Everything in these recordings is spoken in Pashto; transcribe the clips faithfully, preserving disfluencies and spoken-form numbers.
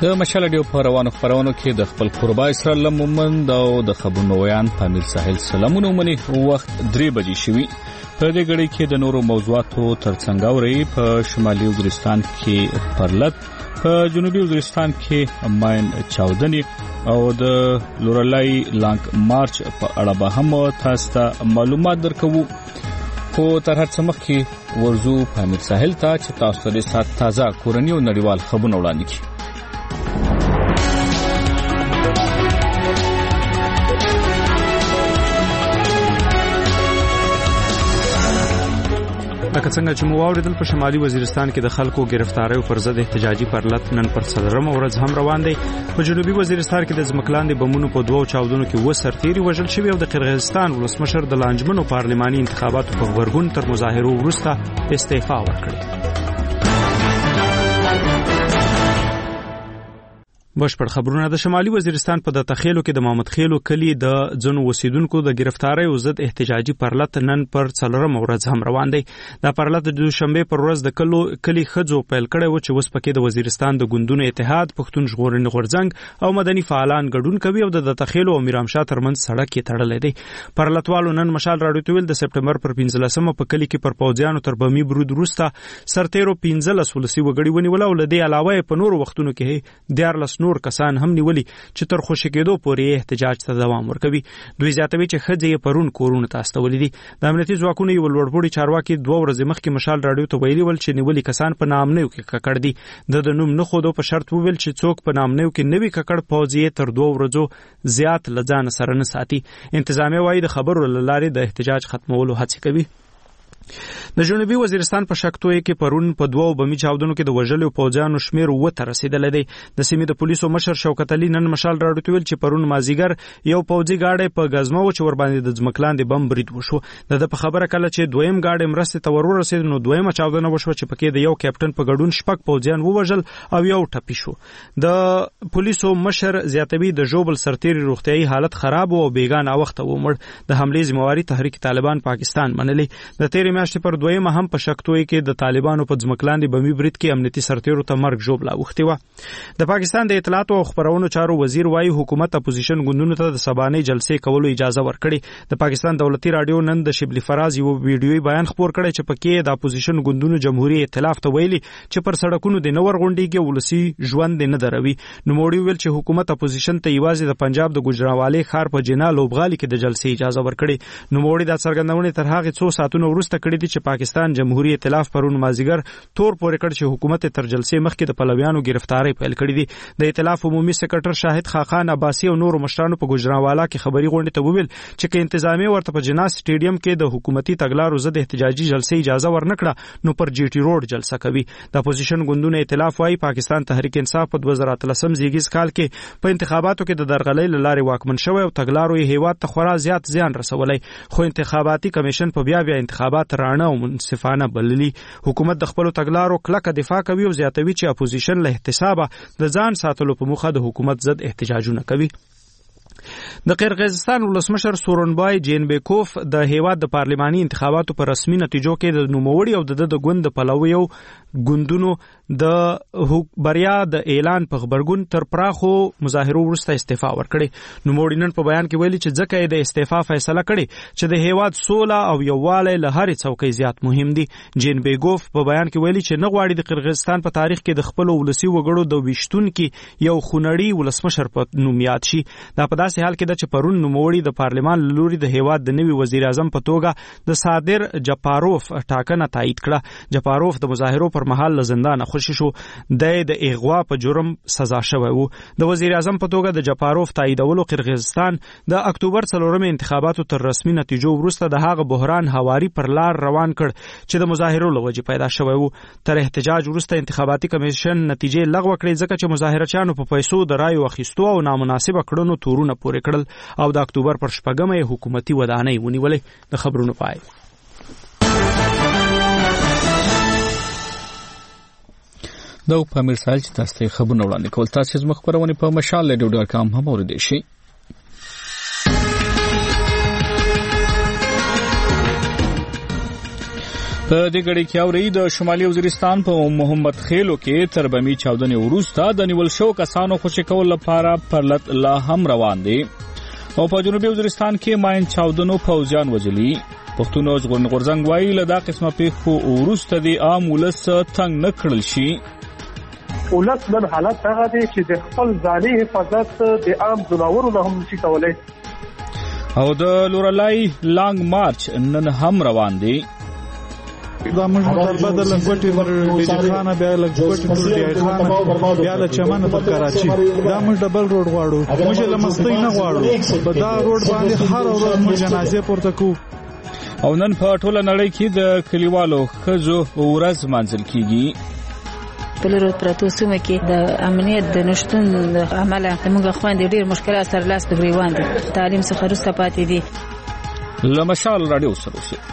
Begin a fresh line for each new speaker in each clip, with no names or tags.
د مشال ډیو په روانو خبرونو کې د خپل قربا اسرائیل مومند او د خبرونو ویان پامیر ساحل سلامونه مني وخت درې بجې شوي. په دې غړي کې د نورو موضوعاتو ترڅنګ اوري په شمالي وزیرستان کې پرلط، په جنوبي وزیرستان کې ماین چاودنی او د لورلای لانګ مارچ په اړه به هم تاسو ته معلومات درکوو. خو تر هر څه مخکې ورزو پامیر ساحل ته چې تاسو ته سات تازه کورنی او نړیوال خبرونه وړاندې کړي.
لکه څنګه چې مو واوریدل په شمالي وزیرستان کې د خلکو گرفتاری پر ضد احتجاجي پرلط نن پر څلورم ورځ هم روان دی. په جنوبي وزیرستان کې د ځمکلاندې بمونو په دوو چاودنو کې و سرتیري وژل شوي او د قرغیزستان ولسمشر د لانجمنو پارلماني انتخاباتو په غبرګون تر مظاهرو وروسته استعفا ورکړه. بشپړ خبرونه د شمالي وزیرستان په د تخیلو کې د محمد خیلو کلی د ځنو وسیدونکو د گرفتاری او ضد احتجاجي پرلط نن پر څلورم ورځ هم روان دی. دا پرلط د دوشنبه پر ورځ د کلو کلی خځو پیل کړي و چې وس پکې د وزیرستان د ګوندونو اتحاد، پښتون ژغورنې غورځنګ او مدني فعالان ګډون کوي او د تخیلو او میرامشاه ترمنځ سړک کې تړلې دی. پرلطوالو نن مشال راډیو ته ویل د سپټمبر پر پنځلسمه په کلی کې پر پوځیانو تر بمي برود وروسته سرتیرو پنځلس ولسی وګړي ونیول او لدی علاوه په نورو وختونو کې دیارلس نور کسان هم نیولي چې تر خوشی کېدو پورې احتجاج ته دوام ورکوي. دوی زیاتوي چې ښځې پرون کورونه ته استولې دي. د امنیتي ځواکونو یو لوړپوړي چارواکي دوه ورځې مخکې مشال راډیو ته ویلي ول چې نیولي کسان په نامنیو کې ککړ دي. د د نوم نه خودو په شرط وویل چې څوک په نامنیو کې نوي ککړ پوځي تر دوه ورځو زیات لځان سره نه ساتي. انتظامیه وايي د خبرو لاره د احتجاج ختمولو هڅه کوي. د جنوبي وزیرستان په شکتوی کې پرون په دوو بمي چاودنو کې د وژلو پوځیانو شمیر و ته رسیدلی دی. د سیمې د پولیسو مشر شوکت علي نن مشال راډیو ته ویل چې پرون مازیګر یو پوځي ګاډی په غزمه و چې ور باندې د ځمکلاندې بم برید وشو. د په خبره کله چې دویم ګاډی مرستې ته ور ورسېد نو دویمه چاودنه وشوه چې پکې د یو کیپټن په ګډون شپږ پوځیان ووژل او یو ټپي شو. د پولیسو مشر زیاتوي د جوبل سرتیري روغتیايي حالت خراب او بیګانه وخت و مړ. د حملې ذمہواری تحریک طالبان پاکستان منلي. د تیرې میاشتې پر دویمه هم په شکتوی کې د طالبانو په ځمکلاندې بمي برید کې امنیتي سرتیرو ته مرګ ژوبله اوښتې وه. د پاکستان د اطلاعات او خبرونو چارو وزیر وايي حکومت اپوزیشن ګوندونو ته د سبانې جلسې کولو اجازه ورکړي. د پاکستان دولتي راډیو نن د شبلی فراز یو ویډیويي بیان خپور کړی چې پکې د اپوزیشن ګوندونو جمهوریت ائتلاف ته ویلي چې پر سړکونو د نور غونډې کې ولسی ژوند نه دروي. نو موړي ویل چې حکومت اپوزیشن ته یوازې د پنجاب د ګجراوالي ښار په جنا لوبغالي کې د جلسې اجازه ورکړي. نو موړي د څرګندونې تر هغه څو ساعتونو وروسته کړي دي چې پاکستان جمهوریت ائتلاف پرون مازیګر تور پورې کړ چې حکومت تر جلسې مخکې د پلویانو گرفتاری پیل کړې دي. د ائتلاف عمومي سکرټر شاهد خاقان عباسی او نورو مشرانو په ګجراوالا کې خبري غونډه ته وویل چې کې انتظامیه ورته په جناس سټیډیم کې د حکومتي تګلارو ضد احتجاجي جلسې اجازه ورنکړه نو پر جی ټي روډ جلسه کوي. د اپوزیشن ګوندونو ائتلاف وايي پاکستان تحریک انصاف په دوه زره اتلسم زیږیز کال کې په انتخاباتو کې د درغلۍ لارې واکمن شوی او تګلارو یې هیواد ته خورا زیات زیان رسولی. خو انتخاباتي کمیشن په بیا بیا انتخابات رانه او منصفانه بللي. حکومت د خپل تګلارو کلکه دفاع کوي او زیاتوي چې اپوزیشن له احتسابه د ځان ساتلو په موخه د حکومت ضد احتجاجونه کوي. د قرغیزستان ولسمشر سورونبای جینبیکوف د هیواد د پارلماني انتخاباتو پر رسمي نتیجو کې د نوموړي او د د ګوند د پلویو ګوندونو د بریا د اعلان په خبرګون تر پراخو مظاهرو وروسته استعفا ورکړي. نوموړي نن په بیان کې ویلي چې ځکه یې د استعفا فیصله کړې چې د هیواد سوله او یووالی له هرې څوکۍ زیات مهم دي. جینبیکوف په بیان کې ویلي چې نه غواړي د قرغیزستان په تاریخ کې د خپلو ولسي وګړو د ویشتونکي یو خونړي ولسمشر په نوم یاد شي. دا په داسې حال کې ده چې پرون نوموړي د پارلمان له لوري د هیواد د نوي وزیر اعظم په توګه د صادر جپاروف ټاکنه تایید کړه. جپاروف د مظاهرو پر مهال له زندانه خوشي شو. د د اغوا په جرم سزا شوی وو. د وزیر اعظم په توګه د جپاروف تاییدولو قرغیزستان د اکتوبر څلورمې انتخاباتو تر رسمي نتیجو وروسته د هغه بحران هواري پر لار روان کړ چې د مظاهرو له وجې پیدا شوی وو. تر احتجاج وروسته انتخاباتي کمیشن نتیجې لغوه کړې ځکه چې مظاهرچیانو په پیسو د رایو اخیستو او نامناسبه کړنو تورونه پورې کړل او د اکتوبر پر شپږمه یې حکومتي ودانۍ ونیولې. د خبرونو پای.
دا په امیر سال چې تاسو ته خبرونه وړاندې کول تاسو زموږ خبرونه په مشال ډیو ډاټ کام هم اوریدئ شئ. په په دې غړي کې اوري د شمالي وزیرستان په محمد خیلو کې تر بمی چاودنې وروسته د نیول شو کسانو خوشی کول لپاره پرلط لا هم روان دي او په جنوبي وزیرستان کې ماین چاودنو فوجان وجلي پښتون ژغورن غورځنګ وایي له دا قسمه پیښو وروسته د عام ولس تنګ نه کړل شي.
ولس نن حالت هغه دی چې د خپل ځاني حفاظت د عام ځناورو نه هم نشي کولی
او د لورلای لانګ مارچ نن هم روان دی.
دا موږ مطالبه د لنګوټي ور بیجخانه بیا لنګوټي ټول دی خانه بیا له چمن په کراچي دا موږ ډبل روډ غواړو موږ له مستۍ نه غواړو په دا روډ باندې هر ورځ موږ جنازې پورته کوو
او نن په ټوله نړۍ کې د کلیوالو ښځو ورځ منځل کیږي.
په لرو پراتو سیمه کې د امنیت د نشټون د عمله موږ خويندې ډیر مشکلات سره لاس د ګریوان دي تعلیم څخه وروسته پاتې دي.
لمشال رادیو سره اوسئ.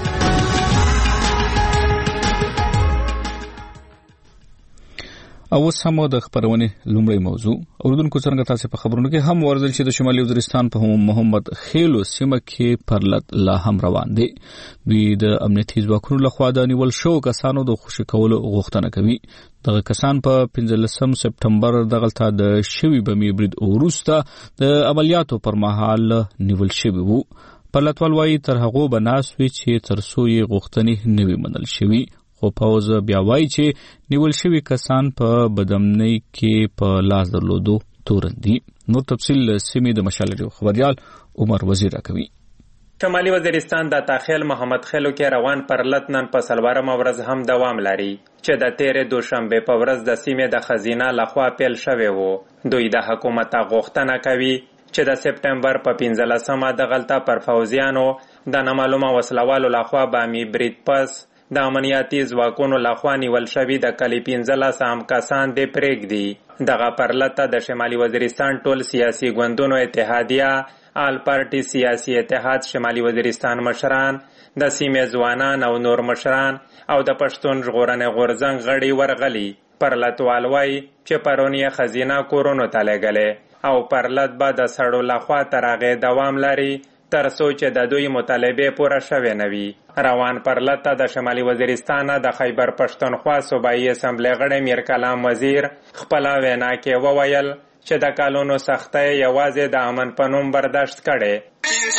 او اوس هم د خبرونې لومړی موضوع اوردونکو څنګه تاسو په خبرونو کې هم ورزل چې د شمالي وزیرستان په محمد خیلو سیمه کې پرلط لا هم روان دي. دوی د امنیتي ځواکونو لخوا د نیول شو کسانو د خوشی کولو غوښتنه کوي. دغه کسان په پنځلسم سپټمبر دغلطه د شوی بمی برید وروسته د عملیاتو پر مهال نیول شوی وو. پرلطوال وایي تر هغه بناس وی چې ترسو یې غوښتنې نوي منل شوی خو پاوز بیا وایي چې نیول شوی کسان په بدامنۍ کې په لاس درلودو تورندي. نور تفصیل سیمې د مشال خبريال عمر وزیر راکوي.
شمالي وزیرستان د تاخیل محمد خیلو کې روان پرلط نن په څلورمه ورځ هم دوام لري چې د تیرې دوشنبه په ورځ د سیمې د خزینه لخوا پیل شوی وو. دوی د حکومت غوښتنه کوي چې د سپټمبر په پنځلسمه د غلطه پر فوزیانو د نامعلومه وسلوالو لخوا بامي برید پس د امنیتي ځواکونو لخوا نیول شوي د کلی پنځلس عام کسان دې پرېږدي. دغه پرلطه د شمالي وزیرستان ټول سیاسي ګوندونو اتحادیه آل پارټي سیاسي اتحاد شمالي وزیرستان مشران د سیمې ځوانان او نور مشران او د پښتون ژغورنې غورځنګ غړي ورغلي. پرلطوال وایي چې پرون یې خزینه کورونو ته لېږلې او پرلط به د سړو لخوا تر هغې دوام لري تر څو چې د دوی مطالبې پوره شوې نه وي. روان پرلطه د شمالي وزیرستان د خیبر پښتونخوا صوبایي اسمبلی غړی میر کلام وزیر خپله وینا کې وویل چې د کالونو سختۍ یوازې د امن په نوم برداشت کړې.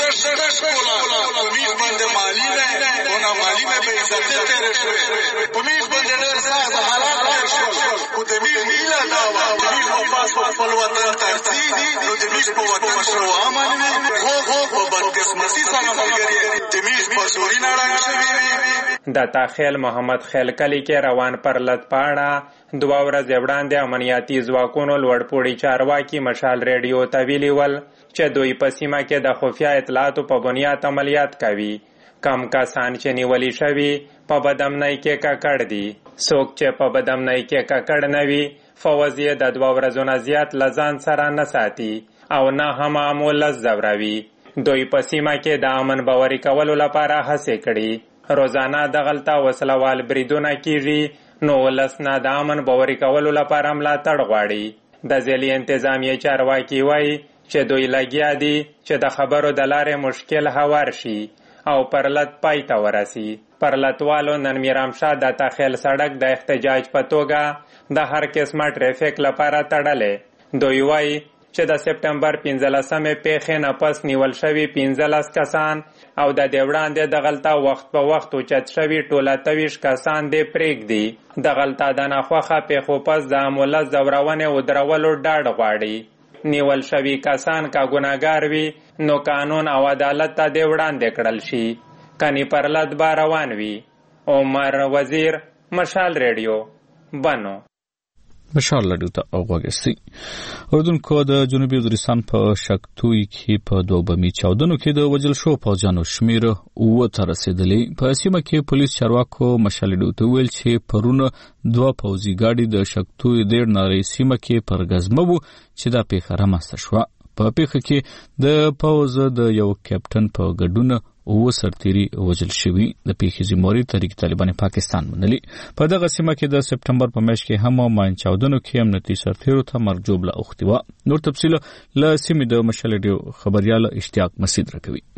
د تاخیل محمد خیل کلی کې روان پرلط په اړه دوه ورځې وړاندې امنیتي ځواکونو لوړپوړي چارواکي مشال ریډیو ته ویلي ول چې دوی په سیمه کې د خفیه اطلاعاتو په بنیاد عملیات کوي. کم کسان چې نیولي شوي په بدامنۍ کې ککړ دي. څوک چې په بدامنۍ کې ککړ نه وي فوز یې د دوه ورځو نه زیات له ځان سره نه ساتي او نه هم معمول ځوروي. دوی په سیمه کې د امن باوري کولو لپاره هڅې کړي. روزانه دغلطه وسلوال بریدونه کیږي نو ولس نه د امن باوري کولو لپاره ملاتړ غواړي. د ځلي انتظامیه چارواکي وایي چې دوی لګیا دي چې د خبرو د لارې مشکل هوار شي او پرلط پای ته ورسي. پرلطوالو نن میرامشاه د تاخیل سړک د احتجاج په توګه د هر قسمه ټریفیک لپاره تړلې. دوی وایي چې د سپټمبر پنځلسمې پیښې نه پس نیول شوي پنځلس کسان او د دې وړاندې د غلطه وخت په وخت اوچت شوي ټول اته ویشت کسان دې پرېږدي. د غلطه د ناخوښه پیښو پس د عامله ځورونې ودرولو ډاډ غواړي. نیول شوي کسان که ګناهګار وي نو قانون او عدالت ته دې وړاندې کړل شي کني پرلط به روان وي. عمر وزیر مشال ریډیو بنو.
مشال ریډیو ته اوغوګسي. اوردونکو د جنوبي وزیرستان په شکتوی کې په دوه بمی چاودنو کې د وجل شو پوځیانو شمیر اوه ته رسیدلی. په سیمه کې پولیس چارواکو مشال ریډیو ته ویل چې پرونه دوه پوځي ګاډي د شکتوی ډیر نړۍ سیمه کې پر غزمه وو چې دا پیښه رامنځته شوه. په پیښه کې د پوځ د یو کیپټن په ګډون او سرتيري وجل شوی. د پیښې ذمہواری تحریک طالبان پاکستان منلي. په دغه سیمه کې د سپټمبر په میاشت کې هم ماین چاودنو کې امنیتي سرتیرو ته مرګ جوړه اوختي و. نور تفصیل له سیمې د مشال ریډیو خبريال اشتیاق مسعود راکوي.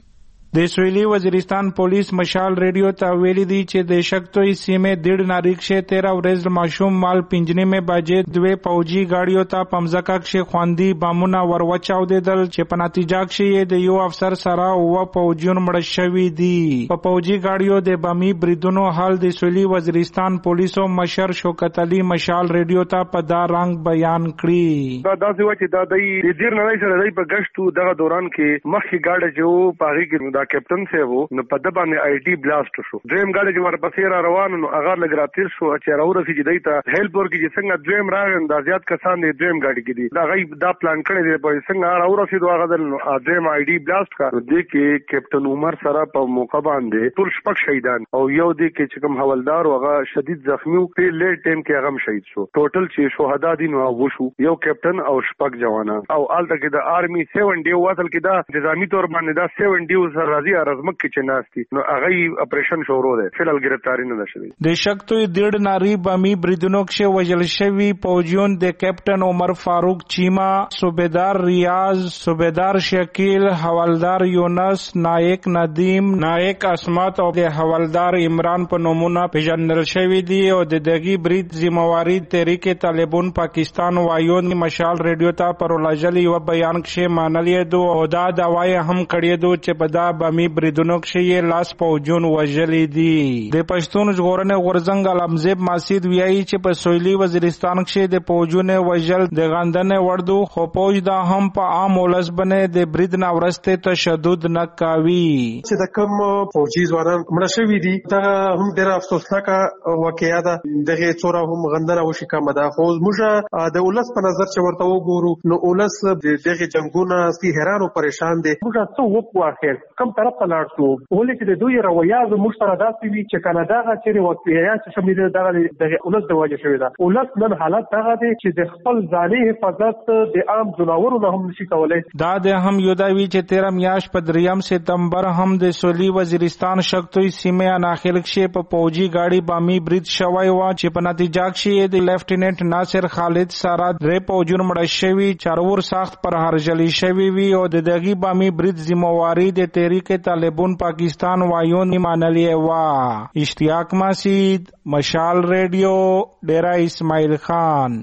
د سویلي وزیرستان پولیس مشال ریډیو ته ویلي دي چې د شکتوی سیمې ډېر ناریکشه تیرا ورځ ماشوم مال پنجنې مې باجې دوی پوجي گاډیو ته پمزکا کې خواندي بامونه وروچاو دیدل چې په نتیجه کې د یو افسر سره او پوجیون مړ شوی دي په پوجي گاډیو د بامي بریدونو حال د سویلي وزیرستان پولیسو مشر شوکت علي مشال ریډیو ته په دا رنگ بیان کړی
دا داسې و چې دا د ډیر نه سره د په گشتو دغه دوران کې مخکې گاډي جو پاغي کې دا کیپټن سیو نو په د باندې آی ټي بلاست شو دریم گاډي چې ورپسې را روان نو هغه لګراتیر شو چې راورسي چې دیتا هیلپ ورکې چې څنګه دریم راغند دا زیات کسان دي دریم گاډي کې دي دا غي دا پلان کړی دی په څنګه راورسي دا هغه د دریم آی ټي بلاست کا د کې کیپټن عمر سره په موقع باندې ټول شپږ شهیدان او یو دی کې چې کوم حوالدار هغه شدید زخمی او په لیټ ټیم کې هغه شهید شو ټوټل چې شهدا دي نو وشو یو کیپټن او شپږ جوانان او الته کې د آرمي سیون ډي وصل کې دا نظامی تور باندې دا سیون ډي سره راځي ارزمک کې چې ناشتي نو هغه اپریشن شروع دی فلال گرفتاری نه شوی
د شکتوی ډېر ناری بامي بریدونو کې وجل شوی پوجیون د کیپټن عمر فاروق چیما صوبیدار ریاض صوبیدار شکیل حوالدار یونس نائک ندیم نائک اسمت او د حوالدار عمران په نومونه پیژندل شوی دی او د دغه برید ذمہواری تحریک طالبان پاکستان وایون مشال ریډیو ته پرولجلی و بیان کې مانلې دو او دا داوای هم کړی دو چې په دا بامي بریدونو کې لاس پوجون وجلی دي د پښتون ژغورنې غورزنګ علمزیب ماسید ویایي چې په سویلي وزیرستان کې د پوجون وجل د غندنې وردو خو پوج دا هم په عام ولس باندې د برید نه ورسته تشدد نه کوي
چې د کوم فوجي ځوانان مړ شوي دي دا هم ډېر افسوسناک واقعیا ده دغه څوره هم غندنه وشي کومه ده خو موږ د ولس په نظر چې ورته وګورو نو ولس دغه جنگونه سي حیران او پریشان دي
موږ څه وکړو اخر کوم طرف ته لاړ شو ولې چې د دوی رویه زموږ سره داسې وي چې کانادا چې واقعیا چې شمېره دغه د ولس د وجه شوی ده ولس نن حالت دغه دی چې د خپل ځاني حفاظت د عام جناورو نه هم نشي کولای
دا د هم یو دا وی چې تیرم میاش په دریم سپتمبر هم د سویلي وزیرستان شکتوی سیمه ناخیل کې په پوجي گاډي بامي برید شوی و چې په نتیجه کې د لیفټیننټ ناصر خالد سره درې پوجون مړ شوی چارور سخت پر هرجلی شوی وی او د دغه بامي برید ذمہواری د تحریک طالبان پاکستان وایون مانلې وا اشتیاق مسید مشال ریډیو ډیرا اسماعیل خان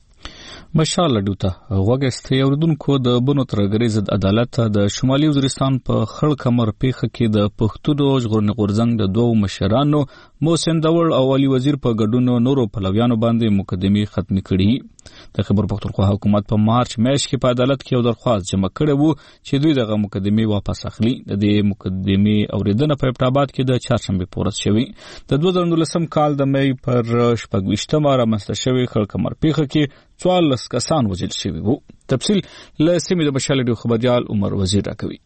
مشال لډوته وګسته اوردونکو د بنو ترګری ضد عدالت د شمالي وزیرستان په خړ کمر پیخه کې د پښتو ژغورنې غورځنګ د دوو مشرانو محسن داور او علي وزیر په ګډون نورو پلویانو باندې مقدمه ختم کړي د خبر پښتونخوا حکومت په مارچ میاشت کې په عدالت کې یو درخواست جمع کړی وو چې دوی دغه مقدمه واپس اخلي د دې مقدمه اوریدنه په ابټاباد کې د چهارشنبه پورس شوی د دوه زره نولسم کال د مې پر شپږویشتمه رامنځته شوی خړ کمر پیخه کې څوارلس کسان وژل شوي وو تفصیل له سیمې د مشال ډیو خبريال عمر وزیر راکوي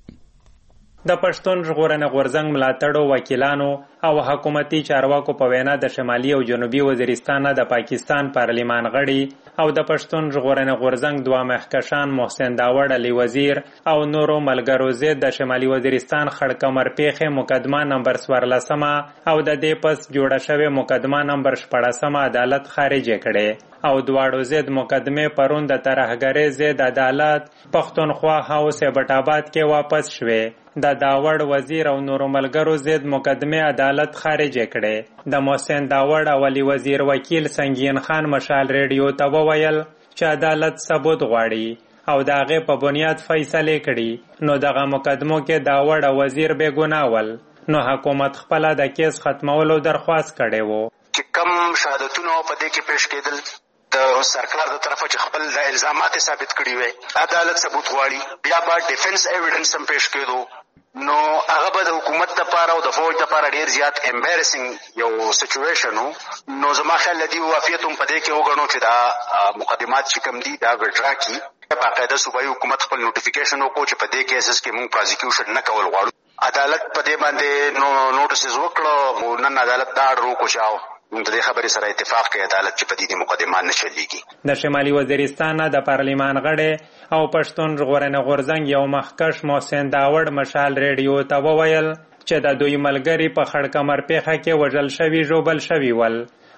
د پښتون ژغورنې غورځنګ ملاتړو وکیلانو او حکومتي چارواکو په وینا د شمالي او جنوبي وزیرستان د پاکستان پارلمان غړي او د پښتون ژغورنې غورځنګ دوه مخکشان محسن داور علي وزیر او نورو ملګرو زید د شمالي وزیرستان خړ کمر پیخه مقدمه نمبر څوارلسمه او د دې پس جوړه شوې مقدمه نمبر شپږمه عدالت خارج کړي او دواړو زید مقدمه پرون د ترهګری زید عدالت پښتونخوا هاوس بټاباد کې واپس شوه د داوړ وزیر او نورو ملګرو زید مقدمه عدالت خارج کړي د محسن داوړ او علي وزیر وکیل سنگین خان مشال ریډیو ته وویل چې عدالت ثبوت غواړي او داغه په بنیاد فیصله کړي نو دغه مقدمو کې داوړ او وزیر بے ګناه ول نو حکومت خپل د کیس ختمولو درخواست کړي وو
چې کم شهادتونه په دې کې پیش کېدل د سرکار د طرفه چې خپل د الزامات ثابت کړي وي عدالت ثبوت غواړي بیا به ډیفنس ایویډنس هم پیش کېدو نو هغه به د حکومت لپاره او د فوج لپاره ډیر زیات امبیرسینګ یو سچویشن نو زما خیال دی وافیت هم په دې کې وګڼو چې دا مقدمات چې کوم دي دا وډرا کی باقاعده صوبایي حکومت خپل نوټیفیکیشن وکړو چې په دې کیسز کې موږ پروزیکیوشن نه کول غواړو عدالت په دې باندې نو نوټیسز وکړو نن عدالت دا اډر وکړو د دې خبرې سره اتفاق کوي عدالت چې په دې مقدمه نه چلیږي
د شمالي وزیرستان د پارلمان غړي او پښتون ژغورنې غورځنګ یو مخکش محسن داوړ مشال ریډیو ته وویل چې د دوی ملګری په خړ کمر پیخه کې وژل شوی ژوبل شوی ول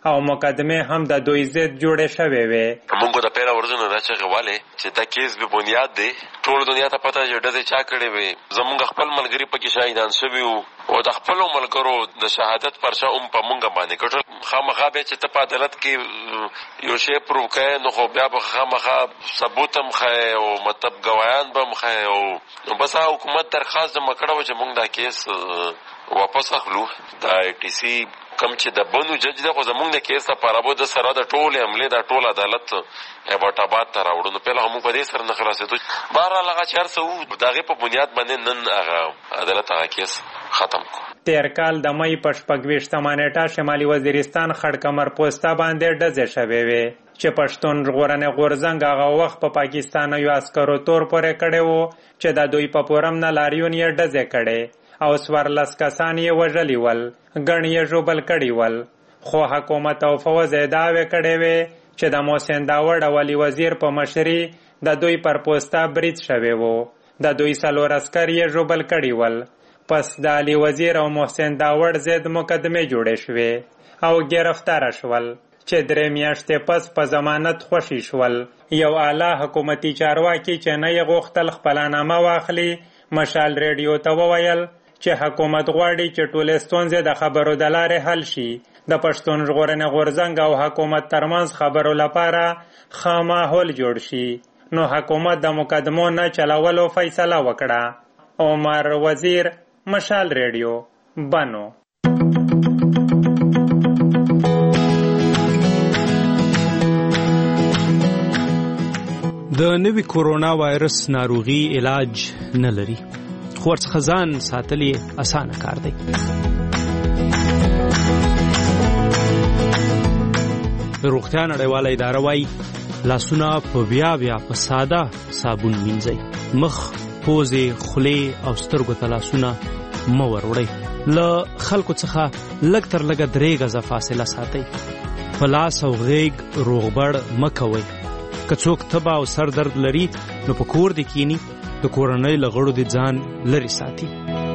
او مقدمه هم د دوی ضد جوړې شوې وې.
موږ د پیره ورځو دا چې غواله چې دا کیس به بنیاد دی ټول دنیا ته پته چې ډزې چا کړې وي. زموږ خپل ملګری پکې شهیدان شوي وو او د خپل ملګرو د شهادت پرچا هم په موږ باندې کټل. خامخا به چې ته په عدالت کې یو شی پروف کړې نو خو بیا به خامخا ثبوت هم ښایي او مطلب ګواهان به هم ښایي او نو بس حکومت درخواست جمع کړی و چې موږ دا کیس واپس اخلو. دا ای ټي سي کم چې د بنو جج دی خو زمونږ د کیس لپاره به د سره د ټولې حملې د ټول عدالت ایبټاباد ته راوړو. نو پهله موږ په دې سره نه خلاصېدو. بهرحال هغه چې هر څه وو د هغې په بنیاد باندې نن هغه عدالت هغه کیس ختم کړو.
تیر کال د مۍ په شپږویشتمه نیټه شمالي وزیرستان خړکمر پوسته باندې ډزې شوې وې چې پښتون ژغورنې غورځنګ هغه وخت په پاکستانیو عسکرو تور پورې کړی و چې د دوی په پورم نه لاریون یې ډزې کړې او څوارلس کسان یې وژلي ول، ګڼ یې ژوبل کړي ول. خو حکومت او فوز یې دعوې کړې وې چې د محسن داوړ او علي وزیر په مشري د دوی پر پوسته برید شوی و. د دوی څلور عسکر یې ژوبل کړي ول. پس د علي وزیر او محسن داوړ ضد مقدمې جوړې شوې او گرفتار شول چې درې میاشتې پس په ضمانت خوشي شول. یو اعلی حکومتي چارواکي چې نه یې غوښتل خپله نامه واخلي مشال ریډیو ته وویل چې حکومت غواړي چې ټولې ستونزې د خبرو د لارې حل شي. د پښتون ژغورنې غورځنګ او حکومت ترمنځ خبرو لپاره ښه ماحول جوړ شي. نو حکومت د مقدمو نه چلولو فیصله وکړه. عمر وزیر، مشال ریډیو، بنو.
د نوي کورونا وایرس ناروغي علاج نه لري، خو ورڅخه ځان ساتل یې اسانه کار دی. د روغتیا نړیواله اداره وایي لاسونه په بیا بیا په ساده صابون مینځئ. مخ، پوزې، خولې او سترګو ته لاسونه مه وروړئ. له خلکو څخه لږ تر لږه درې غزه فاصله ساتئ. په لاس او غیږ روغبړ مه کوئ. که څوک تبه او سر درد لري نو په کور دې کینی، د کورنۍ له غړو دې ځان لرې ساتي.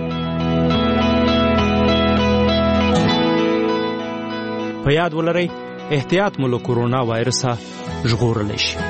په یاد ولرئ احتیاط مو له کورونا وایرسه ژغورلی شي.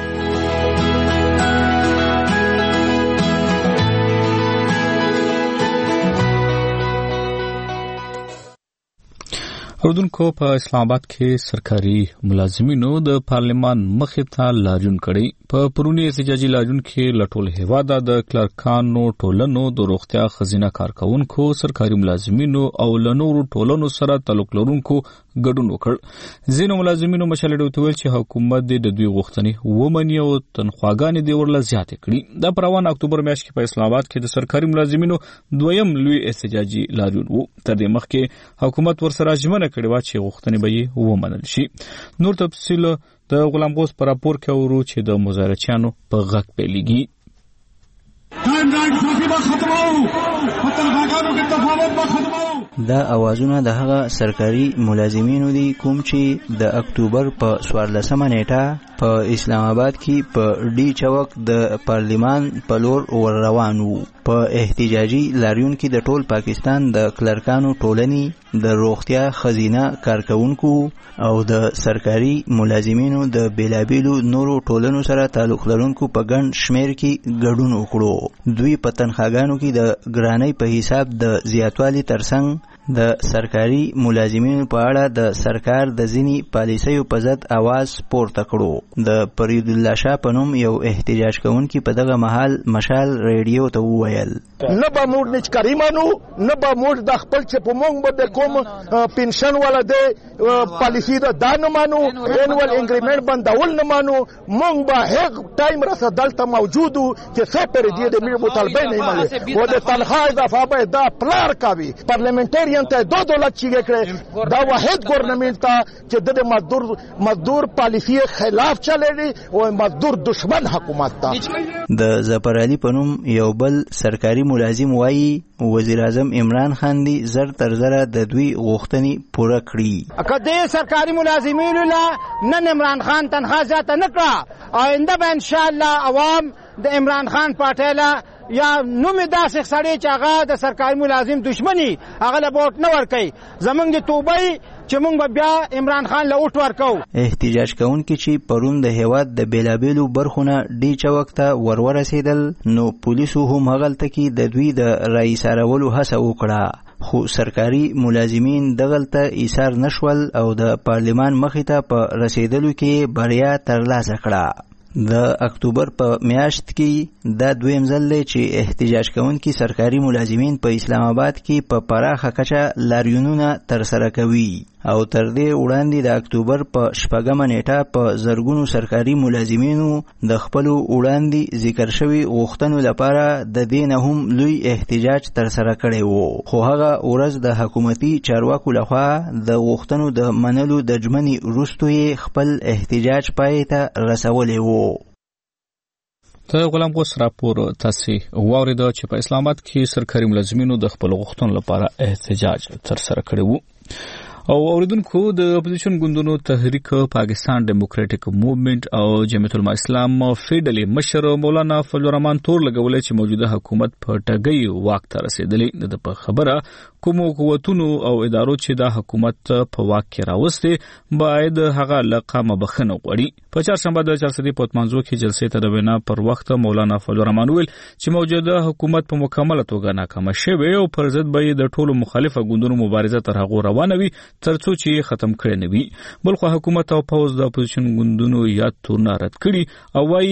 اردوونکو په اسلام آباد کې سرکاري ملازمینو د پارلمان مخې ته لاریون کړی. په پرونی احتجاجي لاریون کې له ټول هېواده د کلرکانو ټولنو، د روغتیا خزینه کارکونکو، سرکاري ملازمینو او له نورو ټولنو سره تعلق لرونکو ګډون وکړ. ځینو ملازمینو مشال ډیو ته ویل چې حکومت دې د دوی غوښتنې ومني او تنخواګانې دې ورله زیاتې کړي. دا په روان اکتوبر میاشت کې په اسلام آباد کې د سرکاري ملازمینو دویم لوی احتجاجي لاریون و. تر دې مخکې حکومت ورسره ژمنه کړې وه چې غوښتنې به یې ومنل شي. نور تفصیل د غلام غوث په راپور کې اورو چې د مظاهرچیانو په غږ پیلېږي.
دا اوازونه د هغه سرکاري ملازمینو دي کوم چې د اکتوبر په څوارلسمه نیټه په اسلام آباد کې په ډي چوک د پارلیمان په لور ور روان وو. په احتجاجي لاریون کې د ټول پاکستان د کلرکانو ټولنې، د روغتیا خزینه کارکونکو او د سرکاري ملازمینو د بیلابیلو نورو ټولنو سره تعلق لرونکو په ګڼ شمیر کې ګډون وکړو. دوی په تنخواګانو کې د ګرانۍ په حساب د زیاتوالي ترڅنګ د سرکاري ملازمینو په اړه د سرکار د ځینی پالیسیو په ضد आवाज پورته کړو. د فرید الله شاه په نوم یو احتجاج کوونکی په دغه مهال مشال ریډیو ته وویل
نه به موږ نچکاري مانو، نه به موږ د خپل چې په موږ باندې کوم پنشن ولا د پالیسی د دان مانو، انوال انګریمنت بندول نه مانو. موږ به هیڅ ټایم راسه دلته موجودو چې څه پر دې د موږ مطالبه نه مله او د تنخواه اضافه به دا پلار کوي. پارلیمنټریان ته دو دولت چیګه کړي. دا واحد ګورنمنت ته چې د مزدور مزدور پالیسی خلاف چلېږي او مزدور دشمن حکومت ته.
د ظفر علي په نوم یو بل سرکاري ملازم وایي وزیر اعظم عمران خان دی زر تر زره د دوی غوښتنې پوره کړي.
که دې سرکاري ملازمینو له نن عمران خان تنخواه زیاته نه کړه، آینده به انشاءالله عوام د عمران خان پټیلا یا نوم داسې سړی چې هغه د سرکاري ملازم دشمنی هغه له ووټ نه ورکوي زمونږ د توبې چې موږ به بیا عمران خان له ووټ ورکو.
احتجاج کوونکي چې پرون د هیواد د بیلابیلو برخونه ډی چوک ته ورورسېدل نو پولیسو هم هغلته کې د دوی د رئیسارولو هڅه وکړه خو سرکاري ملازمین دغلته ایثار نشول او د پارلمان مخې ته په رسیدلو کې بریا ترلاسه کړه. د اکتوبر په میاشت کې دا دویم ځل دی چې احتجاج کوونکي سرکاري ملازمین په اسلام آباد کې په پراخه کچه لاریونونه ترسره کوي او تر دې وړاندې د اکتوبر په شپږمه نیټه په زرګونو سرکاري ملازمینو د خپلو وړاندې ذکر شوي غوښتنو لپاره د دې نه هم لوی احتجاج ترسره کړی و خو هغه ورځ د حکومتي چارواکو لخوا د غوښتنو د منلو د ژمنې وروسته یې خپل احتجاج پای ته رسولی و.
ته غلام غوث راپور تاسو واورید چې په اسلام آباد کې سرکاري ملازمینو د خپل غوښتنو لپاره احتجاج ترسره کړی وو او اوریدونکو د اپوزیشن ګوندونو تحریک پاکستان ډیموکراټک موومېنټ او جمعیت العلماء اسلام فیډرالي مشر مولانا فضل الرحمن تور لګولې چې موجوده حکومت په ټګۍ واک ته رسیدلې د په خبره کومو قوتونو او ادارو چې دا حکومت په واک کې راوستي باید هغه لقمه بخنه غوړي. په چهارشنبه د چارسدي په منځو کې جلسې ته د وینا پر وخت مولانا فضل الرحمن ویل چې موجوده حکومت په مکمله توګه ناکامه شوی او پر ضد به د ټولو مخالفه ګوندونو مبارزه تر هغه روانه وي ترڅو چې ختم کړي نه وي. بلخو حکومت او پوز د اپوزیشن ګوندونو یاد تورونه رد کړي او وايي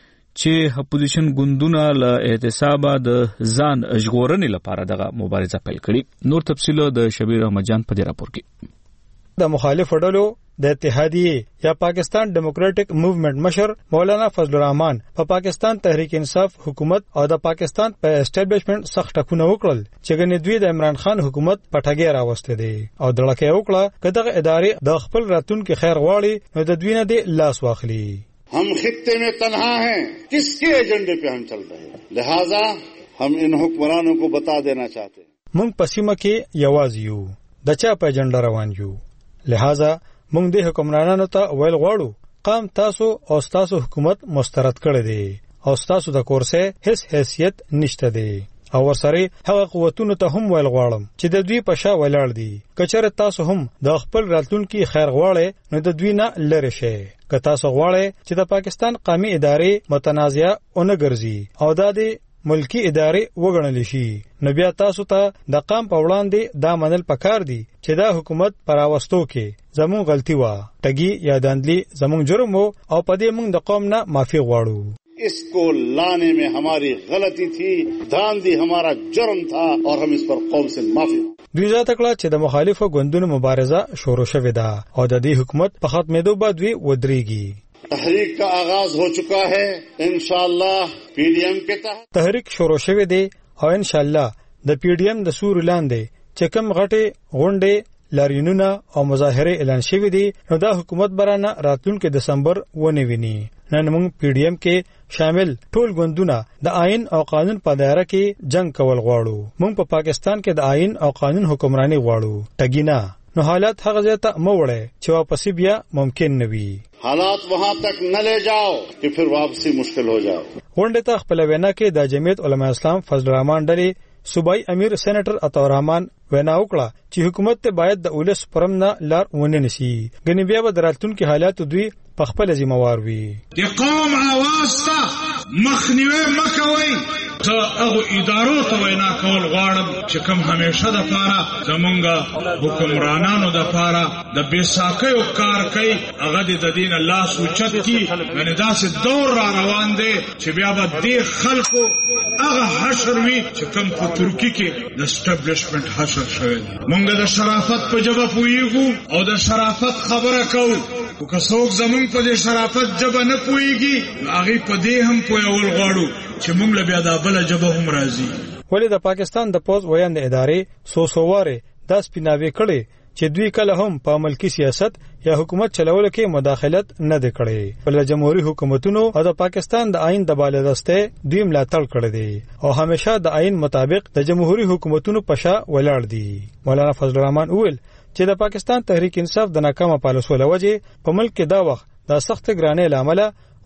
چې اپوزیشن ګوندونه له احتسابه د ځان ژغورنې لپاره دغه مبارزه پیل کړي. نور تفصیل د شبیر احمد جان په دې راپور کې.
د مخالف ډلو د اتحادیه یا پاکستان ډیموکراټک موومېنټ مشر مولانا فضل الرحمن په پا پاکستان تحریک انصاف حکومت او د پاکستان په اسټابلیشمنت سخت ټکونه وکړل چې ګنې دوی د عمران خان حکومت په ټګۍ راوسته دي او دړکه وکړه چې دغه ادارې د خپل راتلونکي خیر غواړي نو د دوی نه دی لاس واخلي.
हम खित्ते में तन्हा हैं किसके एजेंडे पे हम चल रहे हैं लिहाजा हम इन हुक्मरानों को बता देना चाहते हैं
موږ په سیمه کې یوازې یو د چا په ایجنډا روان یو لہذا موږ د حکمرانانو ته ویل غواړو قام تاسو او تاسو حکومت مسترد کړی دی او تاسو د کورسه هیڅ حیثیت نشته دی او ورسره هغه قوتونو ته هم ویل غواړم چې د دوی په شا ولاړ دي کچره تاسو هم د خپل راتلونکي خیر غواړئ نو د دوی نه لری شئ که تاسو غواړئ چې د پاکستان قومي ادارې متنازعه اونې ګرځي او د ملکی ادارې وګڼل شي نو بیا تاسو ته د قام په وړاندې دا منل پکار دي چې دا حکومت پراوستو کې زموږ غلطي و ټګي یا داندلی زموږ جرم او په دې موږ د قوم نه معافي غواړو.
इसको लाने में हमारी गलती थी धांधली हमारा जुर्म था और हम इस पर कौम से माफी.
دوی ځات کړه چې د مخالفو ګوندونو مبارزه شروع شوې ده او د دې حکومت په ختمېدو بعد وی ودرېږي.
تحریک کا آغاز हो चुका है इंशाअल्लाह पी डी एम के तहत
تحریک شروع شوې ده او ان شاء الله د پی ډی ایم د سور لاندې چې کوم غټي غونډې لاریونونه او مظاهره اعلان شوې دي نو دا حکومت برانه راتلونکي دسمبر ونی ویني. نن موږ پی ډی ایم کې شامل ټول ګوندونه د آئین او قانون په دایره کې جنگ کول غواړو. موږ په پا پاکستان کې د آئین او قانون حکمرانی غواړو ټګینا نو حالات هغه ځای ته مو وړي چې واپس بیا ممکن نه وي.
حالات वहां तक न ले जाओ कि फिर वापसी मुश्किल हो जाए.
غونډه ته خپل وینا کې د جمعیت علماء اسلام فضل الرحمن ډلې صوبای امیر سېنیټر عطا الرحمن وینا وکړه چې حکومت ته باید د اولس پرم نه لار ونه نشي غنی بیا به دراتونکو حالات دوی په خپل ذمہ وار وي.
د قوم आवाज ته مخنیوي مکوي ته هغه ادارو ته وینا کول غواړم چې کوم همیشه د پاره زمونږه حکمرانانو د پاره د بیساکیو کار کوي هغه د دین الله سوچت کی غنی داسې دور را روان دي چې بیا به د خلکو هغه حشر وي چې کوم په ترکی کې د اسټابلیشمنت حشر شوی. مونږ د شرافت په جواب پویګو او د شرافت خبره کوو او که څوک زمونږ په دې شرافت جبه نه پويږي هغه په دې هم پویول غواړو چې موږ له بیا د بل جبه هم راځي.
ولې د پاکستان د پوز ویاند ادارې سو سوواره د سپیناوي کړي چې دوی کله هم په ملکی سیاست یا حکومت چلولو کې مداخلت نه دی کړی بلکې جمهوریت حکومتونو او د پاکستان د آئین د بالادسته دوی ملاتړ کړی دی او همیشه د آئین مطابق د جمهوریت حکومتونو پشا ولاړ دي. مولانا فضل الرحمن ویل چې د پاکستان تحریک انصاف د ناکامه پالیسو لوجه په ملک کې دا وخت د سخت ګرانۍ لامل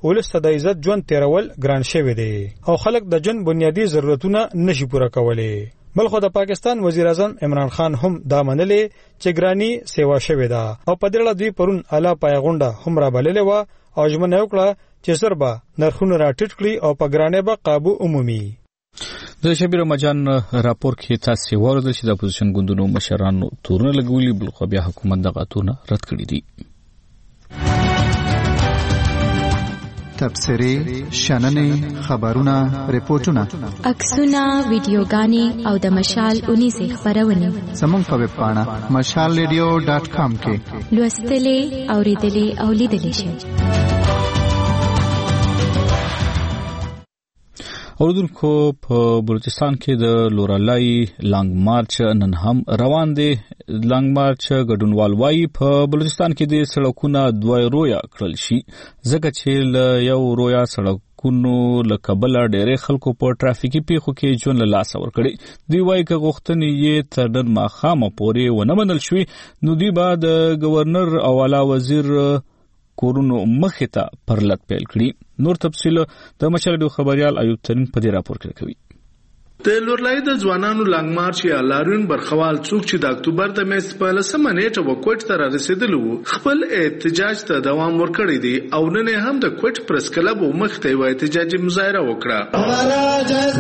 ولسته د عزت ژوند تیرول ګران شوی دی او خلک د جن بنیادی ضرورتونه نشي پوره کولی. بلخو د پاکستان وزیر اعظم عمران خان هم دا منلې چې ګرانی سیوا شوی ده او په دې اړه دوی پرون اعلی پایغونډه هم را بللې و او ژمنه وکړه چې سربا نرخونه راټیټ کړي او په ګرانه به قابو عمومي.
د شبیر مجان راپور کې تاسو ورته چې د اپوزیشن ګوندونو مشرانو تورونه لګولي بلخو بیا حکومت دغه تورونه رد کړی دي.
تبصرې، شننې، خبرونه، ریپورتونه،
عکسونه، ویډیوګانې او د مشال اونیزې خبرونه
زموږ په ویب پاڼه مشال ریډیو ډاټ کام کې
لوستلې، اوریدلې او لیدلې شئ.
اوردونکو په بلوچستان کې د لورالای لانګ مارچ نن هم روان دی. لانګ مارچ ګډونوال وايي په بلوچستان کې د سړکونو دوه رویا کړل شي ځکه چې له یو رویا سړکونو له کبله ډېرې خلکو په ټرافیکي پیښو کې ژوند له لاسه ورکړي. دوی وايي که غوښتنې یې تر نن ماښامه پورې ونه منل شوې نو دوی به د گورنر او اعلی وزیر کورونو مخې ته پرلط پیل کړي. نور تفصیل د مشال خبريال ایوب ترین په دې راپور کې کوي.
د لورلای د ځوانانو لانګ مارچ یا لارون برخوال څوک چې د اکتوبر د میاشتې په لسمه نیټه وکوټ ته رسیدلی وو خپل احتجاج ته دوام ورکړی دی او نن هم د کوټ پریس کلب مخ ته یو احتجاجي مظاهره وکړه. هغه جایز